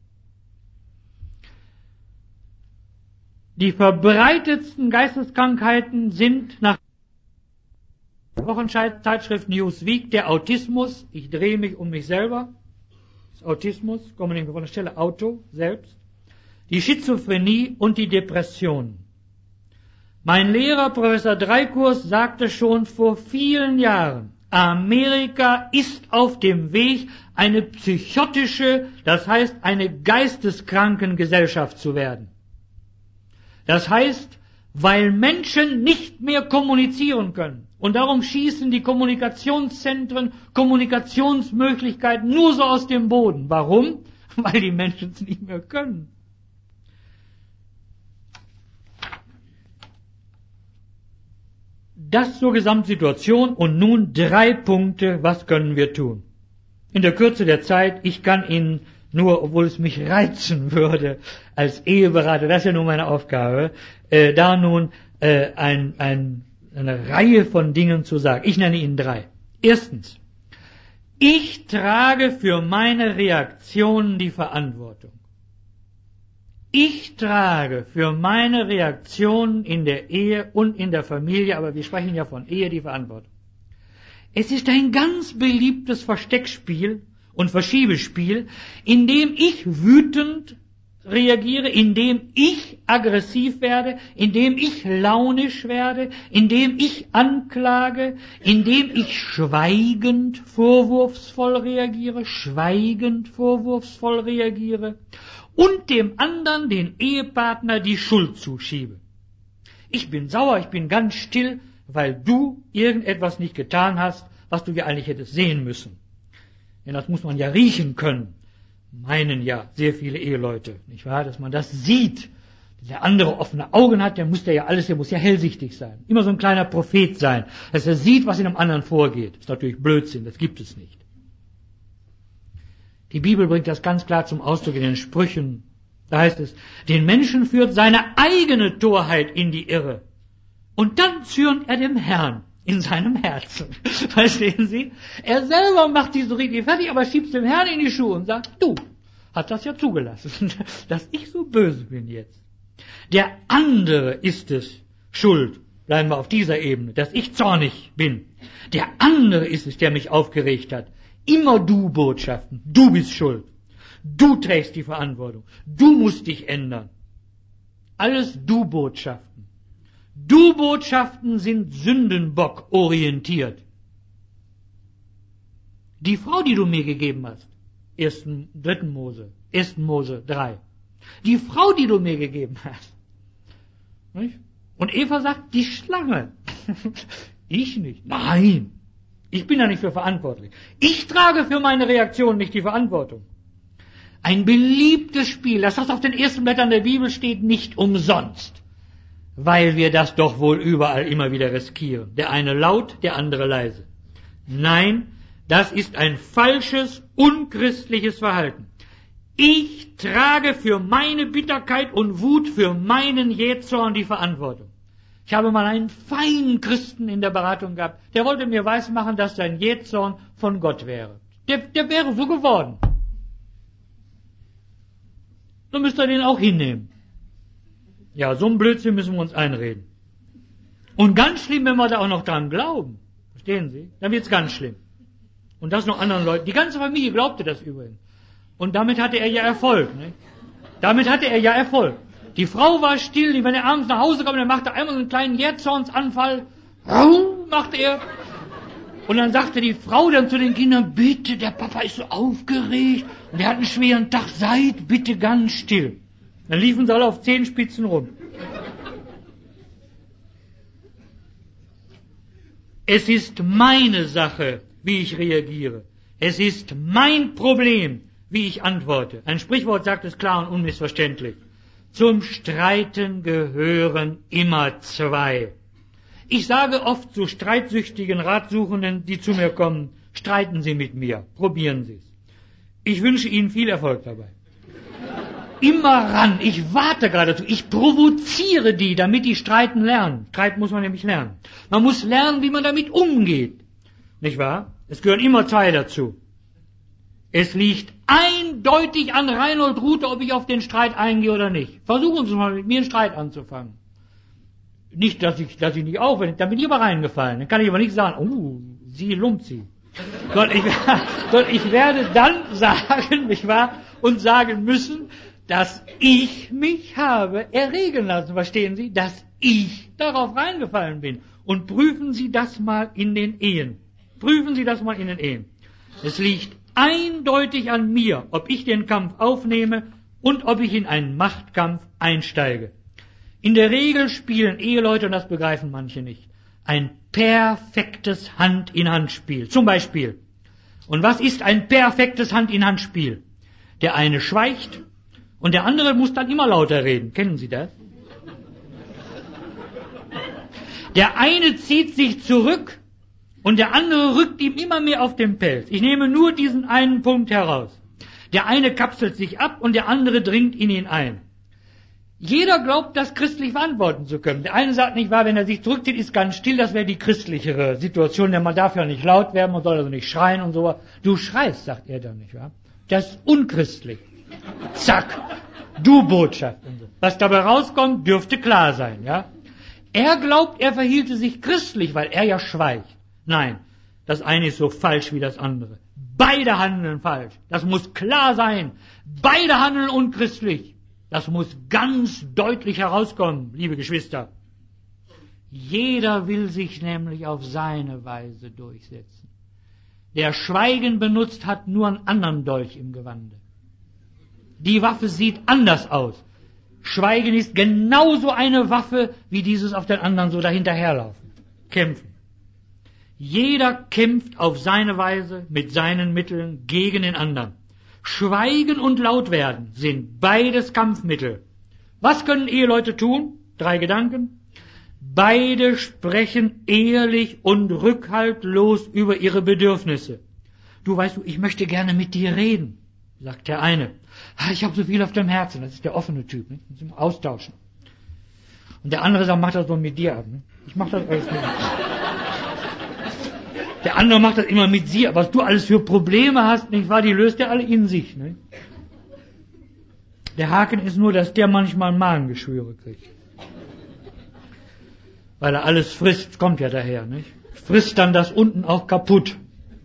Die verbreitetsten Geisteskrankheiten sind nach Wochenzeitschrift Newsweek der Autismus, ich drehe mich um mich selber, Autismus, kommen wir von der Stelle Auto selbst, die Schizophrenie und die Depression. Mein Lehrer, Professor Dreikurs, sagte schon vor vielen Jahren, Amerika ist auf dem Weg, eine psychotische, das heißt eine geisteskranken Gesellschaft zu werden. Das heißt, weil Menschen nicht mehr kommunizieren können. Und darum schießen die Kommunikationszentren, Kommunikationsmöglichkeiten nur so aus dem Boden. Warum? Weil die Menschen es nicht mehr können. Das zur Gesamtsituation und nun 3 Punkte, was können wir tun? In der Kürze der Zeit, ich kann Ihnen nur, obwohl es mich reizen würde, als Eheberater, das ist ja nun meine Aufgabe, da nun eine Reihe von Dingen zu sagen. Ich nenne Ihnen 3. Erstens, ich trage für meine Reaktionen die Verantwortung. Ich trage für meine Reaktionen in der Ehe und in der Familie, aber wir sprechen ja von Ehe, die Verantwortung. Es ist ein ganz beliebtes Versteckspiel und Verschiebespiel, in dem ich wütend reagiere, in dem ich aggressiv werde, in dem ich launisch werde, in dem ich anklage, in dem ich schweigend vorwurfsvoll reagiere und dem anderen, den Ehepartner, die Schuld zuschiebe. Ich bin sauer, ich bin ganz still, weil du irgendetwas nicht getan hast, was du ja eigentlich hättest sehen müssen. Denn das muss man ja riechen können. Meinen ja sehr viele Eheleute, nicht wahr? Dass man das sieht. Der andere offene Augen hat, der muss ja hellsichtig sein. Immer so ein kleiner Prophet sein, dass er sieht, was in einem anderen vorgeht. Das ist natürlich Blödsinn, das gibt es nicht. Die Bibel bringt das ganz klar zum Ausdruck in den Sprüchen. Da heißt es, den Menschen führt seine eigene Torheit in die Irre. Und dann zürnt er dem Herrn in seinem Herzen. Verstehen Sie? Er selber macht die so richtig fertig, aber schiebt dem Herrn in die Schuhe und sagt, du hast das ja zugelassen, dass ich so böse bin jetzt. Der andere ist es schuld, bleiben wir auf dieser Ebene, dass ich zornig bin. Der andere ist es, der mich aufgeregt hat. Immer du Botschaften, du bist schuld. Du trägst die Verantwortung. Du musst dich ändern. Alles du Botschaften. Du-Botschaften sind Sündenbock orientiert. Die Frau, die du mir gegeben hast, 1. Mose 3. Die Frau, die du mir gegeben hast. Nicht? Und Eva sagt, die Schlange. Ich nicht. Nein, ich bin da nicht für verantwortlich. Ich trage für meine Reaktion nicht die Verantwortung. Ein beliebtes Spiel, das auf den ersten Blättern der Bibel steht, nicht umsonst. Weil wir das doch wohl überall immer wieder riskieren. Der eine laut, der andere leise. Nein, das ist ein falsches, unchristliches Verhalten. Ich trage für meine Bitterkeit und Wut, für meinen Jähzorn die Verantwortung. Ich habe mal einen feinen Christen in der Beratung gehabt, der wollte mir weismachen, dass sein Jähzorn von Gott wäre. Der wäre so geworden. Dann müsst ihr den auch hinnehmen. Ja, so ein Blödsinn müssen wir uns einreden. Und ganz schlimm, wenn wir da auch noch dran glauben. Verstehen Sie? Dann wird's ganz schlimm. Und das noch anderen Leuten. Die ganze Familie glaubte das übrigens. Und damit hatte er ja Erfolg. Ne? Damit hatte er ja Erfolg. Die Frau war still, wenn er abends nach Hause kam, dann machte er einmal so einen kleinen Jähzornsanfall. Machte er. Und dann sagte die Frau dann zu den Kindern, bitte, der Papa ist so aufgeregt. Und er hat einen schweren Tag, seid bitte ganz still. Dann liefen sie alle auf Zehenspitzen rum. Es ist meine Sache, wie ich reagiere. Es ist mein Problem, wie ich antworte. Ein Sprichwort sagt es klar und unmissverständlich. Zum Streiten gehören immer zwei. Ich sage oft zu streitsüchtigen Ratsuchenden, die zu mir kommen, streiten Sie mit mir, probieren Sie es. Ich wünsche Ihnen viel Erfolg dabei. Immer ran, ich warte geradezu, ich provoziere die, damit die streiten lernen. Streiten muss man nämlich lernen. Man muss lernen, wie man damit umgeht. Nicht wahr? Es gehören immer zwei dazu. Es liegt eindeutig an Reinhold Ruthe, ob ich auf den Streit eingehe oder nicht. Versuchen Sie mal mit mir einen Streit anzufangen. Nicht, dass ich nicht aufhöre, da bin ich aber reingefallen. Dann kann ich aber nicht sagen, Sie Lumpsi. Sondern ich werde dann sagen, nicht wahr, und sagen müssen, dass ich mich habe erregen lassen, verstehen Sie, dass ich darauf reingefallen bin. Und prüfen Sie das mal in den Ehen. Prüfen Sie das mal in den Ehen. Es liegt eindeutig an mir, ob ich den Kampf aufnehme und ob ich in einen Machtkampf einsteige. In der Regel spielen Eheleute, und das begreifen manche nicht, ein perfektes Hand-in-Hand-Spiel. Zum Beispiel. Und was ist ein perfektes Hand-in-Hand-Spiel? Der eine schweigt und der andere muss dann immer lauter reden. Kennen Sie das? Der eine zieht sich zurück und der andere rückt ihm immer mehr auf den Pelz. Ich nehme nur diesen einen Punkt heraus. Der eine kapselt sich ab und der andere dringt in ihn ein. Jeder glaubt, das christlich beantworten zu können. Der eine sagt nicht wahr, wenn er sich zurückzieht, ist ganz still, das wäre die christlichere Situation, denn man darf ja nicht laut werden, man soll also nicht schreien und so. Du schreist, sagt er dann, nicht wahr? Das ist unchristlich. Zack, du Botschaft und so. Was dabei rauskommt, dürfte klar sein, ja? Er glaubt, er verhielte sich christlich, weil er ja schweigt. Nein, das eine ist so falsch wie das andere. Beide handeln falsch. Das muss klar sein. Beide handeln unchristlich. Das muss ganz deutlich herauskommen, liebe Geschwister. Jeder will sich nämlich auf seine Weise durchsetzen. Der Schweigen benutzt, hat nur einen anderen Dolch im Gewande. Die Waffe sieht anders aus. Schweigen ist genauso eine Waffe, wie dieses auf den anderen so dahinterherlaufen. Kämpfen. Jeder kämpft auf seine Weise, mit seinen Mitteln, gegen den anderen. Schweigen und laut werden sind beides Kampfmittel. Was können Eheleute tun? 3 Gedanken. Beide sprechen ehrlich und rückhaltlos über ihre Bedürfnisse. Du weißt, ich möchte gerne mit dir reden, sagt der eine. Ich habe so viel auf dem Herzen, das ist der offene Typ, ne? Zum Austauschen. Und der andere sagt, mach das doch mit dir ab. Ne? Ich mach das alles mit dir. Der andere macht das immer mit sie, was du alles für Probleme hast, nicht wahr? Die löst er alle in sich. Ne? Der Haken ist nur, dass der manchmal Magengeschwüre kriegt. Weil er alles frisst, kommt ja daher. Nicht? Frisst dann das unten auch kaputt.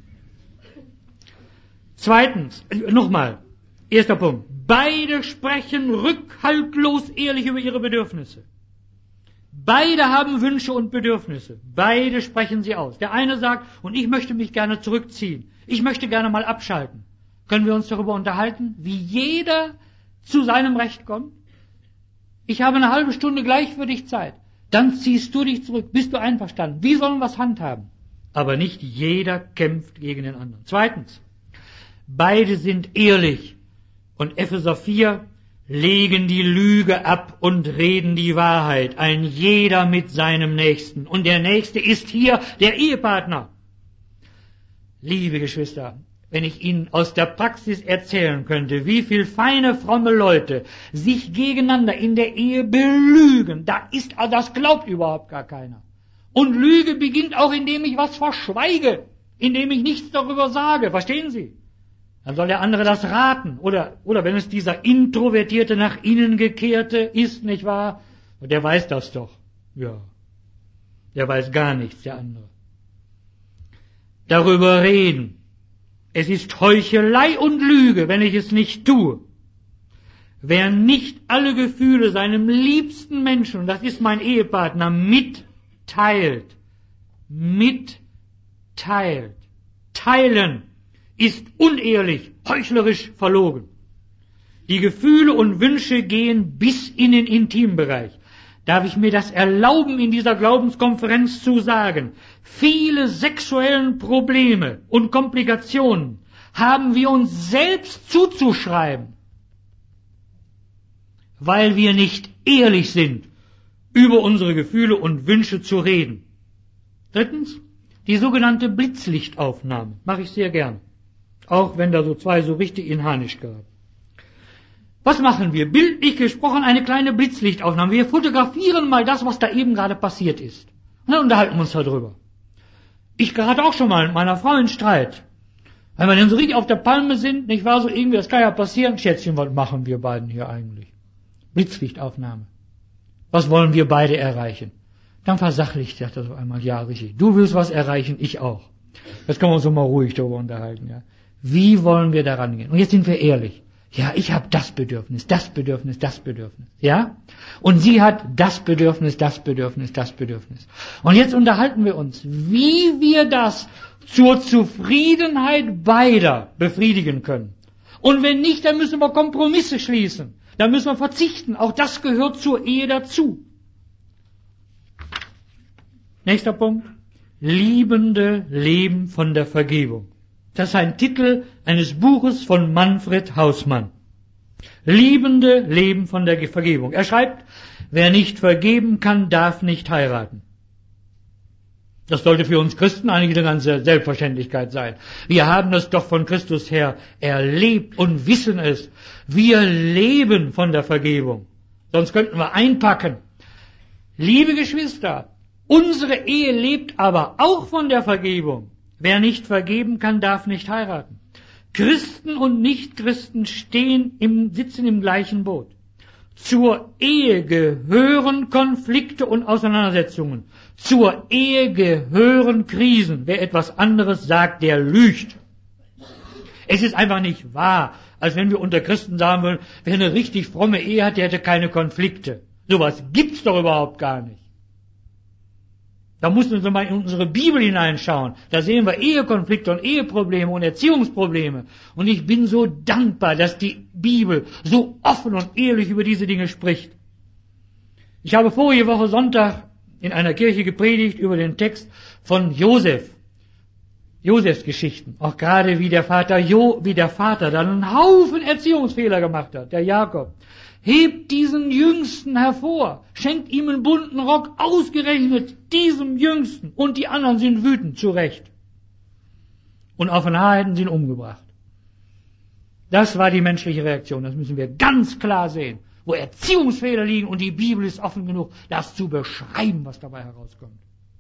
Zweitens, nochmal, erster Punkt. Beide sprechen rückhaltlos ehrlich über ihre Bedürfnisse. Beide haben Wünsche und Bedürfnisse. Beide sprechen sie aus. Der eine sagt, und ich möchte mich gerne zurückziehen. Ich möchte gerne mal abschalten. Können wir uns darüber unterhalten, wie jeder zu seinem Recht kommt? Ich habe eine halbe Stunde gleich für dich Zeit. Dann ziehst du dich zurück. Bist du einverstanden? Wie sollen wir es handhaben? Aber nicht jeder kämpft gegen den anderen. Zweitens, beide sind ehrlich. Und Epheser 4, legen die Lüge ab und reden die Wahrheit, ein jeder mit seinem Nächsten. Und der Nächste ist hier der Ehepartner. Liebe Geschwister, wenn ich Ihnen aus der Praxis erzählen könnte, wie viel feine, fromme Leute sich gegeneinander in der Ehe belügen, das glaubt überhaupt gar keiner. Und Lüge beginnt auch, indem ich was verschweige, indem ich nichts darüber sage, verstehen Sie? Dann soll der andere das raten. Oder wenn es dieser introvertierte, nach innen gekehrte ist, nicht wahr? Und der weiß das doch. Ja. Der weiß gar nichts, der andere. Darüber reden. Es ist Heuchelei und Lüge, wenn ich es nicht tue. Wer nicht alle Gefühle seinem liebsten Menschen, und das ist mein Ehepartner, mitteilt. Teilen ist unehrlich, heuchlerisch, verlogen. Die Gefühle und Wünsche gehen bis in den Intimbereich. darf ich mir das erlauben, in dieser Glaubenskonferenz zu sagen, viele sexuellen Probleme und Komplikationen haben wir uns selbst zuzuschreiben, weil wir nicht ehrlich sind, über unsere Gefühle und Wünsche zu reden. Drittens, die sogenannte Blitzlichtaufnahme. Mache ich sehr gern. Auch wenn da so zwei so richtig in Harnisch geraten. Was machen wir? Bildlich gesprochen eine kleine Blitzlichtaufnahme. Wir fotografieren mal das, was da eben gerade passiert ist. Und dann unterhalten wir uns darüber. Ich gerate auch schon mal mit meiner Frau in Streit. Wenn wir dann so richtig auf der Palme sind, nicht wahr, so irgendwie, das kann ja passieren. Schätzchen, was machen wir beiden hier eigentlich? Blitzlichtaufnahme. Was wollen wir beide erreichen? Dann versachlicht er so einmal, ja, richtig. Du willst was erreichen, ich auch. Jetzt können wir uns so mal ruhig darüber unterhalten, ja. Wie wollen wir daran gehen? Und jetzt sind wir ehrlich. Ja, ich habe das Bedürfnis, das Bedürfnis, das Bedürfnis, ja? Und sie hat das Bedürfnis, das Bedürfnis, das Bedürfnis. Und jetzt unterhalten wir uns, wie wir das zur Zufriedenheit beider befriedigen können. Und wenn nicht, dann müssen wir Kompromisse schließen. Dann müssen wir verzichten. Auch das gehört zur Ehe dazu. Nächster Punkt. Liebende Leben von der Vergebung. Das ist ein Titel eines Buches von Manfred Hausmann. Liebende Leben von der Vergebung. Er schreibt, wer nicht vergeben kann, darf nicht heiraten. Das sollte für uns Christen eigentlich eine ganze Selbstverständlichkeit sein. Wir haben das doch von Christus her erlebt und wissen es. Wir leben von der Vergebung. Sonst könnten wir einpacken. Liebe Geschwister, unsere Ehe lebt aber auch von der Vergebung. Wer nicht vergeben kann, darf nicht heiraten. Christen und Nichtchristen sitzen im gleichen Boot. Zur Ehe gehören Konflikte und Auseinandersetzungen. Zur Ehe gehören Krisen. Wer etwas anderes sagt, der lügt. Es ist einfach nicht wahr, als wenn wir unter Christen sagen würden, wer eine richtig fromme Ehe hat, der hätte keine Konflikte. Sowas gibt's doch überhaupt gar nicht. Da müssen wir mal in unsere Bibel hineinschauen. Da sehen wir Ehekonflikte und Eheprobleme und Erziehungsprobleme. Und ich bin so dankbar, dass die Bibel so offen und ehrlich über diese Dinge spricht. Ich habe vorige Woche Sonntag in einer Kirche gepredigt über den Text von Josefs Geschichten. Auch gerade wie der Vater dann einen Haufen Erziehungsfehler gemacht hat, der Jakob. Hebt diesen Jüngsten hervor, schenkt ihm einen bunten Rock, ausgerechnet diesem Jüngsten. Und die anderen sind wütend, zu Recht. Und auf ein Haar hätten sie ihn umgebracht. Das war die menschliche Reaktion, das müssen wir ganz klar sehen. Wo Erziehungsfehler liegen und die Bibel ist offen genug, das zu beschreiben, was dabei herauskommt.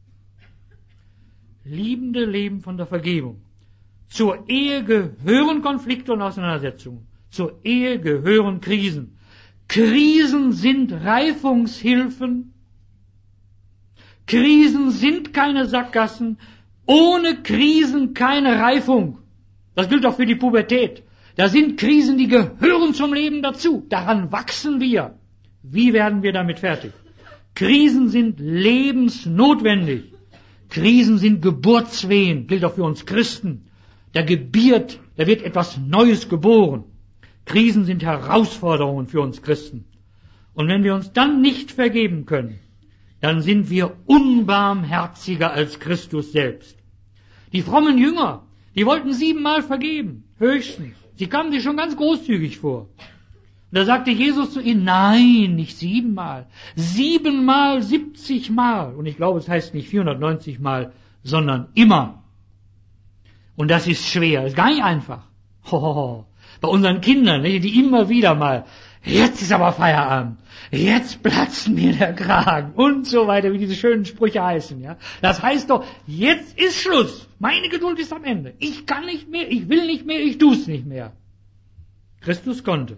Liebende leben von der Vergebung. Zur Ehe gehören Konflikte und Auseinandersetzungen. Zur Ehe gehören Krisen. Krisen sind Reifungshilfen. Krisen sind keine Sackgassen. Ohne Krisen keine Reifung. Das gilt auch für die Pubertät. Da sind Krisen, die gehören zum Leben dazu. Daran wachsen wir. Wie werden wir damit fertig? Krisen sind lebensnotwendig. Krisen sind Geburtswehen. Gilt auch für uns Christen. Da wird etwas Neues geboren. Krisen sind Herausforderungen für uns Christen. Und wenn wir uns dann nicht vergeben können, dann sind wir unbarmherziger als Christus selbst. Die frommen Jünger, die wollten 7-mal vergeben, höchstens. Sie kamen sich schon ganz großzügig vor. Und da sagte Jesus zu ihnen, nein, nicht 7-mal, 7-mal, 70-mal. Und ich glaube, es heißt nicht 490-mal, sondern immer. Und das ist schwer, ist gar nicht einfach. Bei unseren Kindern, die immer wieder mal, jetzt ist aber Feierabend, jetzt platzt mir der Kragen und so weiter, wie diese schönen Sprüche heißen. Ja, das heißt doch, jetzt ist Schluss, meine Geduld ist am Ende. Ich kann nicht mehr, ich will nicht mehr, ich tu's nicht mehr. Christus konnte.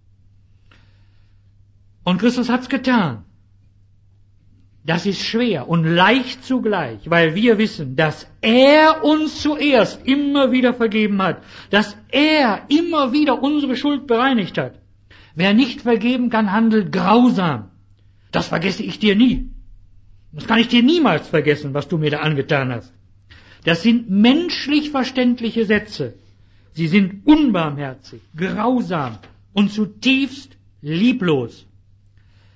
Und Christus hat's getan. Das ist schwer und leicht zugleich, weil wir wissen, dass er uns zuerst immer wieder vergeben hat, dass er immer wieder unsere Schuld bereinigt hat. Wer nicht vergeben kann, handelt grausam. Das vergesse ich dir nie. Das kann ich dir niemals vergessen, was du mir da angetan hast. Das sind menschlich verständliche Sätze. Sie sind unbarmherzig, grausam und zutiefst lieblos.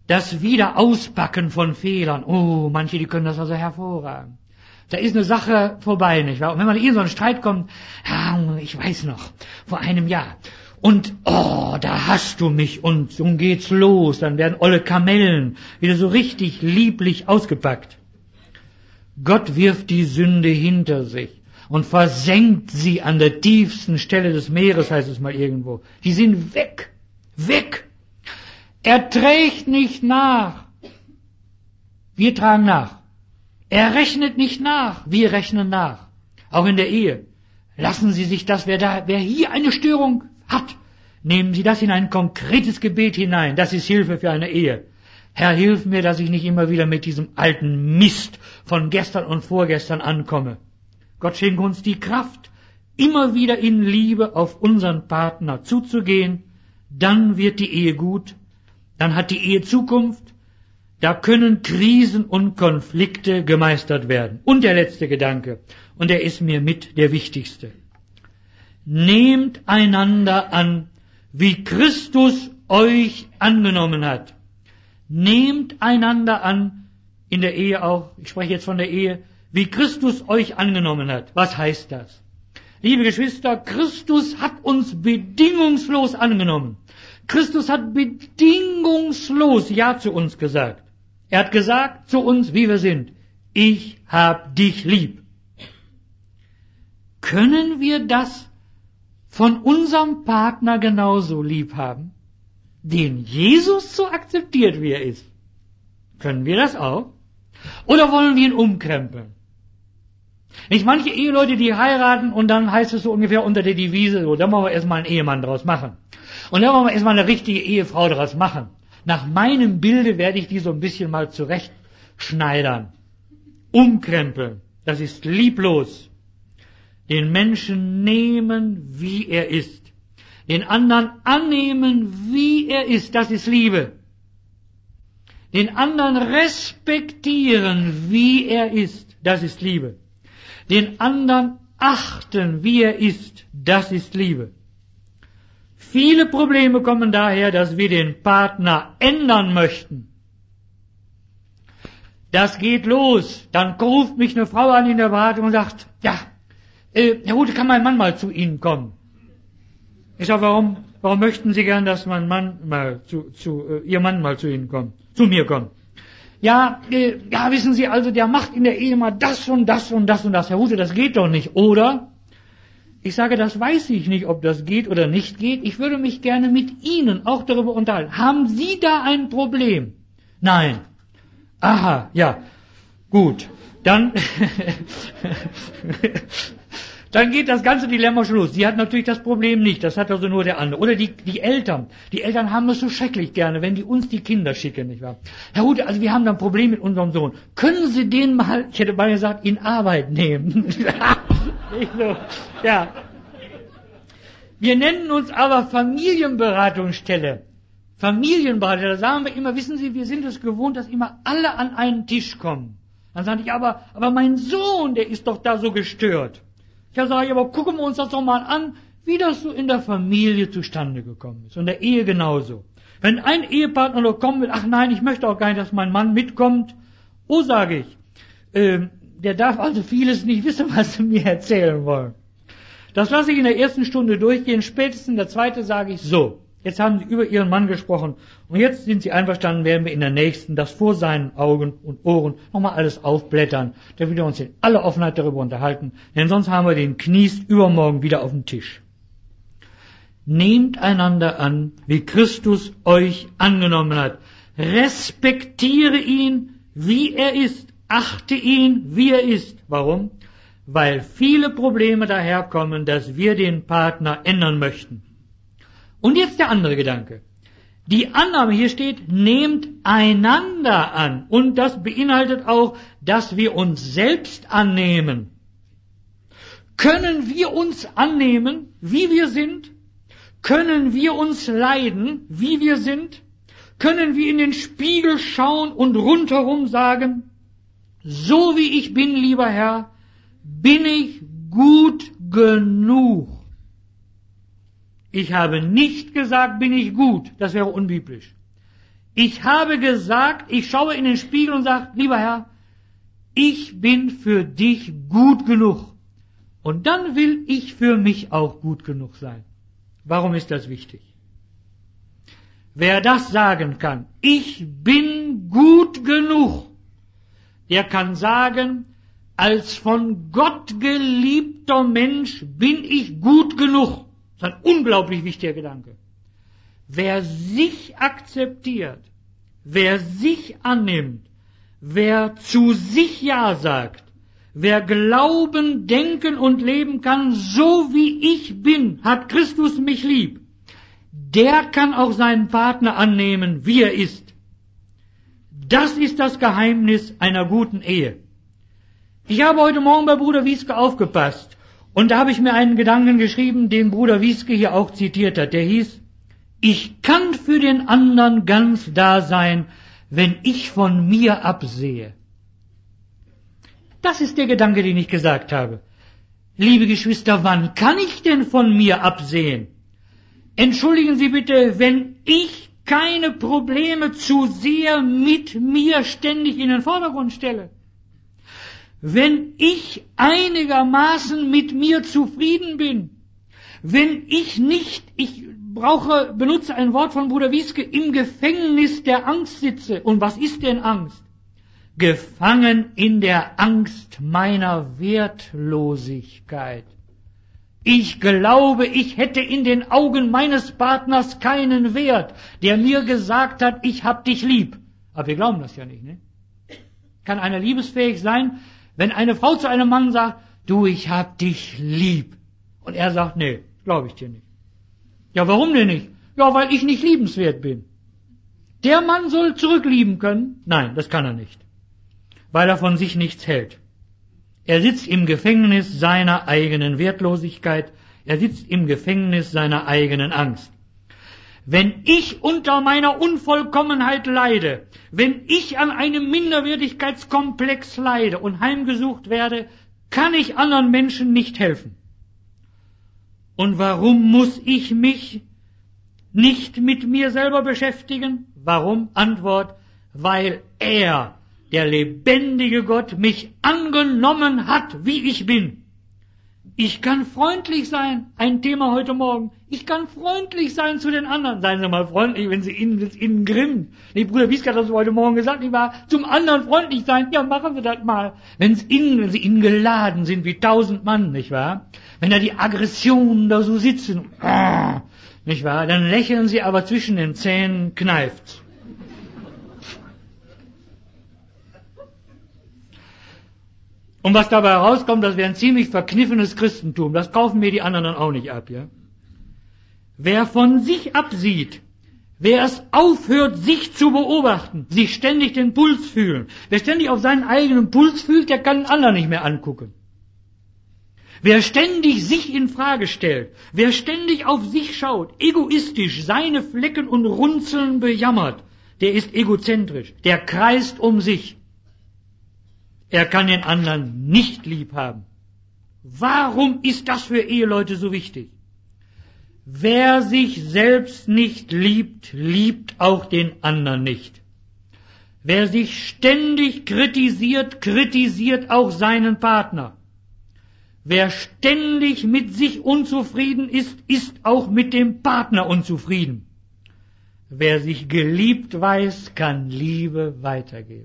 das Wiederauspacken von Fehlern. Oh, manche, die können das also hervorragend. Da ist eine Sache vorbei, nicht wahr? Und wenn man in so einen Streit kommt, ich weiß noch, vor einem Jahr, und, da hast du mich, und so geht's los, dann werden olle Kamellen wieder so richtig lieblich ausgepackt. Gott wirft die Sünde hinter sich und versenkt sie an der tiefsten Stelle des Meeres, heißt es mal irgendwo. Die sind weg, weg. Er trägt nicht nach. Wir tragen nach. Er rechnet nicht nach. Wir rechnen nach. Auch in der Ehe. Lassen Sie sich das, wer hier eine Störung hat, nehmen Sie das in ein konkretes Gebet hinein. Das ist Hilfe für eine Ehe. Herr, hilf mir, dass ich nicht immer wieder mit diesem alten Mist von gestern und vorgestern ankomme. Gott schenke uns die Kraft, immer wieder in Liebe auf unseren Partner zuzugehen. Dann wird die Ehe gut. Dann hat die Ehe Zukunft. Da können Krisen und Konflikte gemeistert werden. Und der letzte Gedanke, und der ist mir mit der wichtigste. Nehmt einander an, wie Christus euch angenommen hat. Nehmt einander an, in der Ehe auch, ich spreche jetzt von der Ehe, wie Christus euch angenommen hat. Was heißt das? Liebe Geschwister, Christus hat uns bedingungslos angenommen. Christus hat bedingungslos Ja zu uns gesagt. Er hat gesagt zu uns, wie wir sind, ich hab dich lieb. Können wir das von unserem Partner genauso lieb haben, den Jesus so akzeptiert, wie er ist? Können wir das auch? Oder wollen wir ihn umkrempeln? Nicht manche Eheleute, die heiraten und dann heißt es so ungefähr unter der Devise, so, da wollen wir erstmal einen Ehemann draus machen. Und dann wollen wir erstmal eine richtige Ehefrau daraus machen. Nach meinem Bilde werde ich die so ein bisschen mal zurechtschneidern. Umkrempeln. Das ist lieblos. Den Menschen nehmen, wie er ist. Den anderen annehmen, wie er ist. Das ist Liebe. Den anderen respektieren, wie er ist. Das ist Liebe. Den anderen achten, wie er ist. Das ist Liebe. Viele Probleme kommen daher, dass wir den Partner ändern möchten. Das geht los. Dann ruft mich eine Frau an in der Beratung und sagt, ja, Herr Rute, kann mein Mann mal zu Ihnen kommen? Ich sage, warum möchten Sie gern, dass mein Mann mal Ihr Mann mal zu Ihnen kommt, zu mir kommt? Ja, wissen Sie, also der macht in der Ehe mal das und das und das und das. Herr Rute, das geht doch nicht, oder? Ich sage, das weiß ich nicht, ob das geht oder nicht geht. Ich würde mich gerne mit Ihnen auch darüber unterhalten. Haben Sie da ein Problem? Nein. Aha, ja. Gut. Dann geht das ganze Dilemma schon los. Sie hat natürlich das Problem nicht. Das hat also nur der andere. Oder die Eltern. Die Eltern haben es so schrecklich gerne, wenn die uns die Kinder schicken, nicht wahr? Herr Rute, also wir haben da ein Problem mit unserem Sohn. Können Sie den mal, ich hätte mal gesagt, in Arbeit nehmen? Nicht so. Ja. Wir nennen uns aber Familienberatungsstelle. Familienberater, da sagen wir immer, wissen Sie, wir sind es gewohnt, dass immer alle an einen Tisch kommen. Dann sage ich, aber mein Sohn, der ist doch da so gestört. Ich sage, aber gucken wir uns das doch mal an, wie das so in der Familie zustande gekommen ist. Und der Ehe genauso. Wenn ein Ehepartner noch kommen will, ach nein, ich möchte auch gar nicht, dass mein Mann mitkommt. Oh, sage ich, der darf also vieles nicht wissen, was sie mir erzählen wollen. Das lasse ich in der ersten Stunde durchgehen. Spätestens in der zweiten sage ich, so, jetzt haben Sie über Ihren Mann gesprochen und jetzt sind Sie einverstanden, werden wir in der nächsten das vor seinen Augen und Ohren nochmal alles aufblättern, damit wir uns in aller Offenheit darüber unterhalten, denn sonst haben wir den Kniest übermorgen wieder auf dem Tisch. Nehmt einander an, wie Christus euch angenommen hat. Respektiere ihn, wie er ist. Achte ihn, wie er ist. Warum? Weil viele Probleme daherkommen, dass wir den Partner ändern möchten. Und jetzt der andere Gedanke. Die Annahme hier steht, nehmt einander an. Und das beinhaltet auch, dass wir uns selbst annehmen. Können wir uns annehmen, wie wir sind? Können wir uns leiden, wie wir sind? Können wir in den Spiegel schauen und rundherum sagen, so wie ich bin, lieber Herr, bin ich gut genug? Ich habe nicht gesagt, bin ich gut, das wäre unbiblisch. Ich habe gesagt, ich schaue in den Spiegel und sage, lieber Herr, ich bin für dich gut genug. Und dann will ich für mich auch gut genug sein. Warum ist das wichtig? Wer das sagen kann, ich bin gut genug, der kann sagen, als von Gott geliebter Mensch bin ich gut genug. Das ist ein unglaublich wichtiger Gedanke. Wer sich akzeptiert, wer sich annimmt, wer zu sich Ja sagt, wer glauben, denken und leben kann, so wie ich bin, hat Christus mich lieb, der kann auch seinen Partner annehmen, wie er ist. Das ist das Geheimnis einer guten Ehe. Ich habe heute Morgen bei Bruder Wieske aufgepasst und da habe ich mir einen Gedanken geschrieben, den Bruder Wieske hier auch zitiert hat. Der hieß, ich kann für den anderen ganz da sein, wenn ich von mir absehe. Das ist der Gedanke, den ich gesagt habe. Liebe Geschwister, wann kann ich denn von mir absehen? Entschuldigen Sie bitte, wenn ich keine Probleme zu sehr mit mir ständig in den Vordergrund stelle. Wenn ich einigermaßen mit mir zufrieden bin, wenn ich nicht, benutze ein Wort von Bruder Wieske, im Gefängnis der Angst sitze. Und was ist denn Angst? Gefangen in der Angst meiner Wertlosigkeit. Ich glaube, ich hätte in den Augen meines Partners keinen Wert, der mir gesagt hat, ich hab dich lieb. Aber wir glauben das ja nicht, ne? Kann einer liebesfähig sein, wenn eine Frau zu einem Mann sagt, du, ich hab dich lieb. Und er sagt, nee, glaube ich dir nicht. Ja, warum denn nicht? Ja, weil ich nicht liebenswert bin. Der Mann soll zurücklieben können? Nein, das kann er nicht. Weil er von sich nichts hält. Er sitzt im Gefängnis seiner eigenen Wertlosigkeit. Er sitzt im Gefängnis seiner eigenen Angst. Wenn ich unter meiner Unvollkommenheit leide, wenn ich an einem Minderwertigkeitskomplex leide und heimgesucht werde, kann ich anderen Menschen nicht helfen. Und warum muss ich mich nicht mit mir selber beschäftigen? Warum? Antwort, weil er, der lebendige Gott, mich angenommen hat, wie ich bin. Ich kann freundlich sein, ein Thema heute Morgen. Ich kann freundlich sein zu den anderen. Seien Sie mal freundlich, wenn Sie innen grimmen. Die Bruder Wieske hat das heute Morgen gesagt, ich war zum anderen freundlich sein. Ja, machen Sie das mal. Wenn Sie innen geladen sind wie 1000 Mann, nicht wahr? Wenn da die Aggressionen da so sitzen, nicht wahr? Dann lächeln Sie, aber zwischen den Zähnen kneift's. Und was dabei herauskommt, das wäre ein ziemlich verkniffenes Christentum. Das kaufen mir die anderen dann auch nicht ab, ja? Wer von sich absieht, wer es aufhört, sich zu beobachten, sich ständig den Puls fühlen, wer ständig auf seinen eigenen Puls fühlt, der kann den anderen nicht mehr angucken. Wer ständig sich in Frage stellt, wer ständig auf sich schaut, egoistisch seine Flecken und Runzeln bejammert, der ist egozentrisch, der kreist um sich. Er kann den anderen nicht lieb haben. Warum ist das für Eheleute so wichtig? Wer sich selbst nicht liebt, liebt auch den anderen nicht. Wer sich ständig kritisiert, kritisiert auch seinen Partner. Wer ständig mit sich unzufrieden ist, ist auch mit dem Partner unzufrieden. Wer sich geliebt weiß, kann Liebe weitergeben.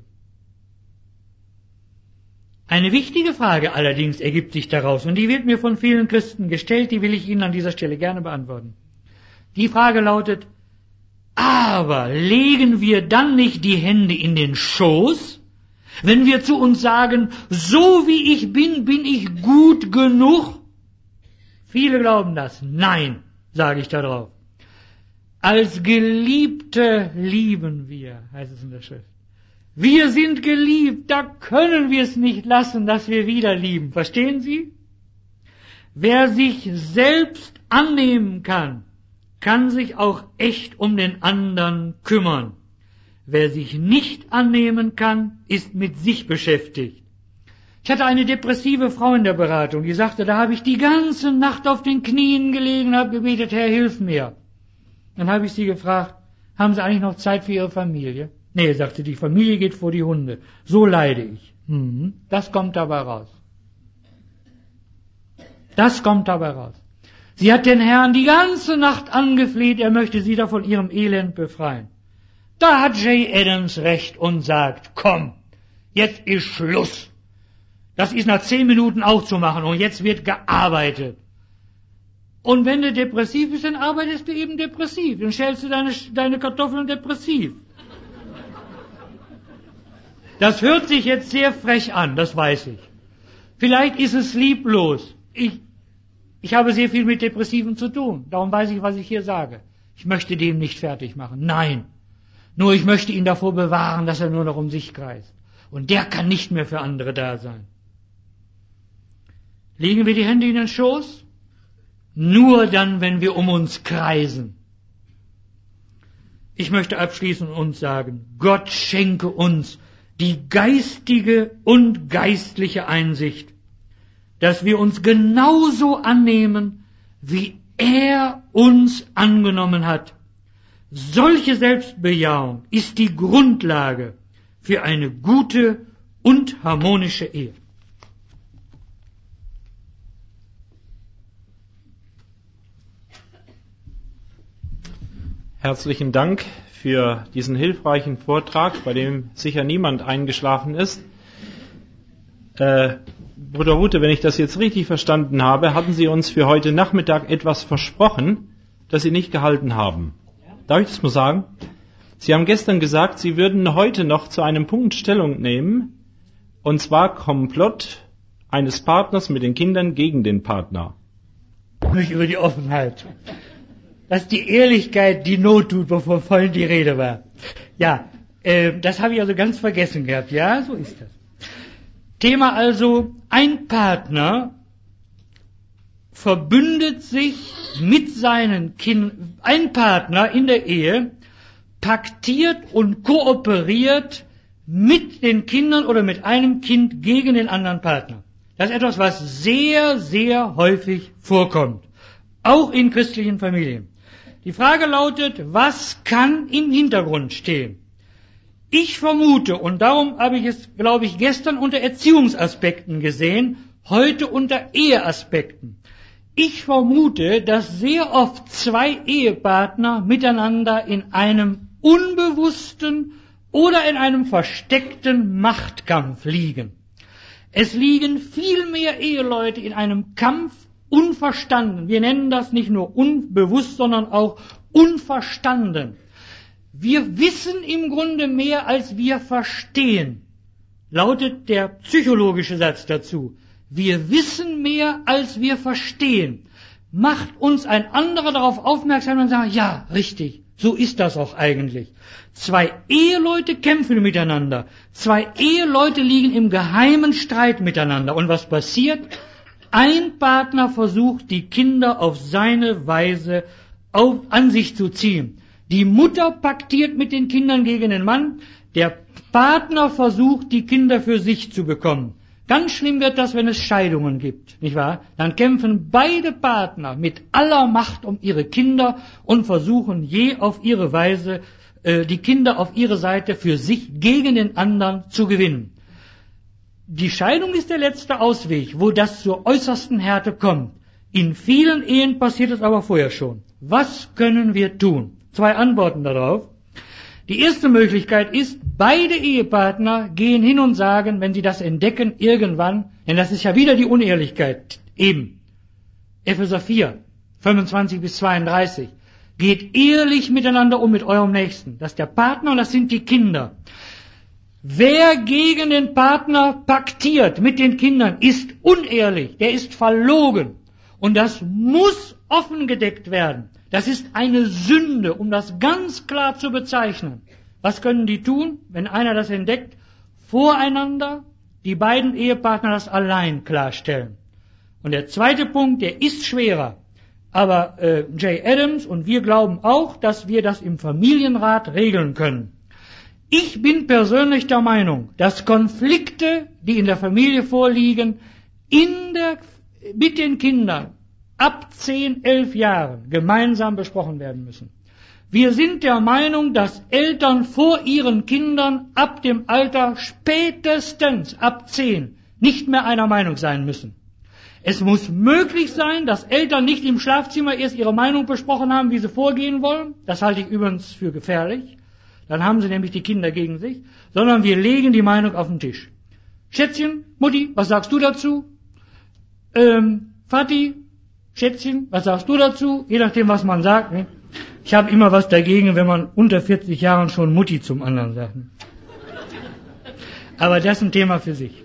Eine wichtige Frage allerdings ergibt sich daraus, und die wird mir von vielen Christen gestellt, die will ich Ihnen an dieser Stelle gerne beantworten. Die Frage lautet, aber legen wir dann nicht die Hände in den Schoß, wenn wir zu uns sagen, so wie ich bin, bin ich gut genug? Viele glauben das. Nein, sage ich darauf. Als Geliebte lieben wir, heißt es in der Schrift. Wir sind geliebt, da können wir es nicht lassen, dass wir wieder lieben. Verstehen Sie? Wer sich selbst annehmen kann, kann sich auch echt um den anderen kümmern. Wer sich nicht annehmen kann, ist mit sich beschäftigt. Ich hatte eine depressive Frau in der Beratung, die sagte, da habe ich die ganze Nacht auf den Knien gelegen und habe gebetet, Herr, hilf mir. Dann habe ich sie gefragt, Haben Sie eigentlich noch Zeit für Ihre Familie? Nee, sagte, die Familie geht vor die Hunde. So leide ich. Das kommt dabei raus. Das kommt dabei raus. Sie hat den Herrn die ganze Nacht angefleht, er möchte sie da von ihrem Elend befreien. Da hat Jay Adams recht und sagt, komm, jetzt ist Schluss. Das ist nach 10 Minuten auch zu machen und jetzt wird gearbeitet. Und wenn du depressiv bist, dann arbeitest du eben depressiv. Dann schälst du deine Kartoffeln depressiv. Das hört sich jetzt sehr frech an, das weiß ich. Vielleicht ist es lieblos. Ich habe sehr viel mit Depressiven zu tun. Darum weiß ich, was ich hier sage. Ich möchte den nicht fertig machen. Nein. Nur ich möchte ihn davor bewahren, dass er nur noch um sich kreist. Und der kann nicht mehr für andere da sein. Legen wir die Hände in den Schoß? Nur dann, wenn wir um uns kreisen. Ich möchte abschließend uns sagen, Gott schenke uns die geistige und geistliche Einsicht, dass wir uns genauso annehmen, wie er uns angenommen hat. Solche Selbstbejahung ist die Grundlage für eine gute und harmonische Ehe. Herzlichen Dank für diesen hilfreichen Vortrag, bei dem sicher niemand eingeschlafen ist. Bruder Rute, wenn ich das jetzt richtig verstanden habe, hatten Sie uns für heute Nachmittag etwas versprochen, das Sie nicht gehalten haben. Darf ich das mal sagen? Sie haben gestern gesagt, Sie würden heute noch zu einem Punkt Stellung nehmen, und zwar Komplott eines Partners mit den Kindern gegen den Partner. Nicht über die Offenheit. Das ist die Ehrlichkeit, die Not tut, wovon vorhin die Rede war. Ja, das habe ich also ganz vergessen gehabt. Ja, so ist das. Thema also, ein Partner verbündet sich mit seinen Kindern, ein Partner in der Ehe paktiert und kooperiert mit den Kindern oder mit einem Kind gegen den anderen Partner. Das ist etwas, was sehr, sehr häufig vorkommt. Auch in christlichen Familien. Die Frage lautet, was kann im Hintergrund stehen? Ich vermute, und darum habe ich es, glaube ich, gestern unter Erziehungsaspekten gesehen, heute unter Eheaspekten. Ich vermute, dass sehr oft 2 Ehepartner miteinander in einem unbewussten oder in einem versteckten Machtkampf liegen. Es liegen viel mehr Eheleute in einem Kampf unverstanden. Wir nennen das nicht nur unbewusst, sondern auch unverstanden. Wir wissen im Grunde mehr, als wir verstehen, lautet der psychologische Satz dazu. Wir wissen mehr, als wir verstehen. Macht uns ein anderer darauf aufmerksam und sagt, ja, richtig, so ist das auch eigentlich. 2 Eheleute kämpfen miteinander. 2 Eheleute liegen im geheimen Streit miteinander. Und was passiert? Ein Partner versucht, die Kinder auf seine Weise an sich zu ziehen. Die Mutter paktiert mit den Kindern gegen den Mann. Der Partner versucht, die Kinder für sich zu bekommen. Ganz schlimm wird das, wenn es Scheidungen gibt, nicht wahr? Dann kämpfen beide Partner mit aller Macht um ihre Kinder und versuchen je auf ihre Weise, die Kinder auf ihre Seite für sich gegen den anderen zu gewinnen. Die Scheidung ist der letzte Ausweg, wo das zur äußersten Härte kommt. In vielen Ehen passiert es aber vorher schon. Was können wir tun? 2 Antworten darauf. Die erste Möglichkeit ist, beide Ehepartner gehen hin und sagen, wenn sie das entdecken, irgendwann, denn das ist ja wieder die Unehrlichkeit, eben. Epheser 4, 25 bis 32. Geht ehrlich miteinander um mit eurem Nächsten. Das ist der Partner und das sind die Kinder. Wer gegen den Partner paktiert mit den Kindern, ist unehrlich, der ist verlogen. Und das muss offengedeckt werden. Das ist eine Sünde, um das ganz klar zu bezeichnen. Was können die tun, wenn einer das entdeckt? Voreinander die beiden Ehepartner das allein klarstellen. Und der zweite Punkt, der ist schwerer. Aber Jay Adams und wir glauben auch, dass wir das im Familienrat regeln können. Ich bin persönlich der Meinung, dass Konflikte, die in der Familie vorliegen, mit den Kindern ab 10, 11 Jahren gemeinsam besprochen werden müssen. Wir sind der Meinung, dass Eltern vor ihren Kindern ab dem Alter spätestens ab 10 nicht mehr einer Meinung sein müssen. Es muss möglich sein, dass Eltern nicht im Schlafzimmer erst ihre Meinung besprochen haben, wie sie vorgehen wollen. Das halte ich übrigens für gefährlich. Dann haben sie nämlich die Kinder gegen sich. Sondern wir legen die Meinung auf den Tisch. Schätzchen, Mutti, was sagst du dazu? Vati, Schätzchen, was sagst du dazu? Je nachdem, was man sagt. Ne? Ich habe immer was dagegen, wenn man unter 40 Jahren schon Mutti zum anderen sagt. Aber das ist ein Thema für sich.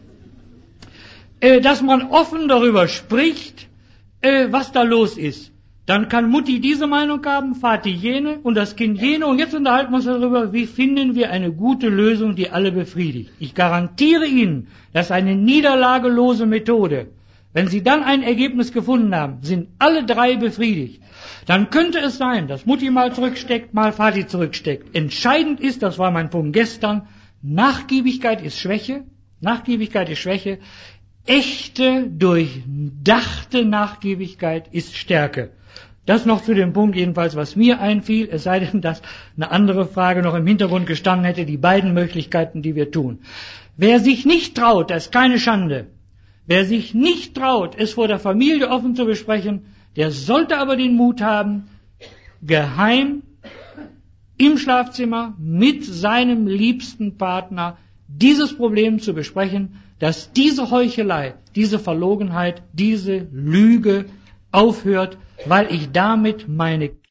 Dass man offen darüber spricht, was da los ist. Dann kann Mutti diese Meinung haben, Vati jene und das Kind jene. Und jetzt unterhalten wir uns darüber, wie finden wir eine gute Lösung, die alle befriedigt. Ich garantiere Ihnen, das ist eine niederlagelose Methode. Wenn Sie dann ein Ergebnis gefunden haben, sind alle drei befriedigt. Dann könnte es sein, dass Mutti mal zurücksteckt, mal Vati zurücksteckt. Entscheidend ist, das war mein Punkt gestern, Nachgiebigkeit ist Schwäche. Nachgiebigkeit ist Schwäche. Echte, durchdachte Nachgiebigkeit ist Stärke. Das noch zu dem Punkt jedenfalls, was mir einfiel, es sei denn, dass eine andere Frage noch im Hintergrund gestanden hätte, die beiden Möglichkeiten, die wir tun. Wer sich nicht traut, das ist keine Schande. Wer sich nicht traut, es vor der Familie offen zu besprechen, der sollte aber den Mut haben, geheim im Schlafzimmer mit seinem liebsten Partner dieses Problem zu besprechen, dass diese Heuchelei, diese Verlogenheit, diese Lüge aufhört, weil ich damit meine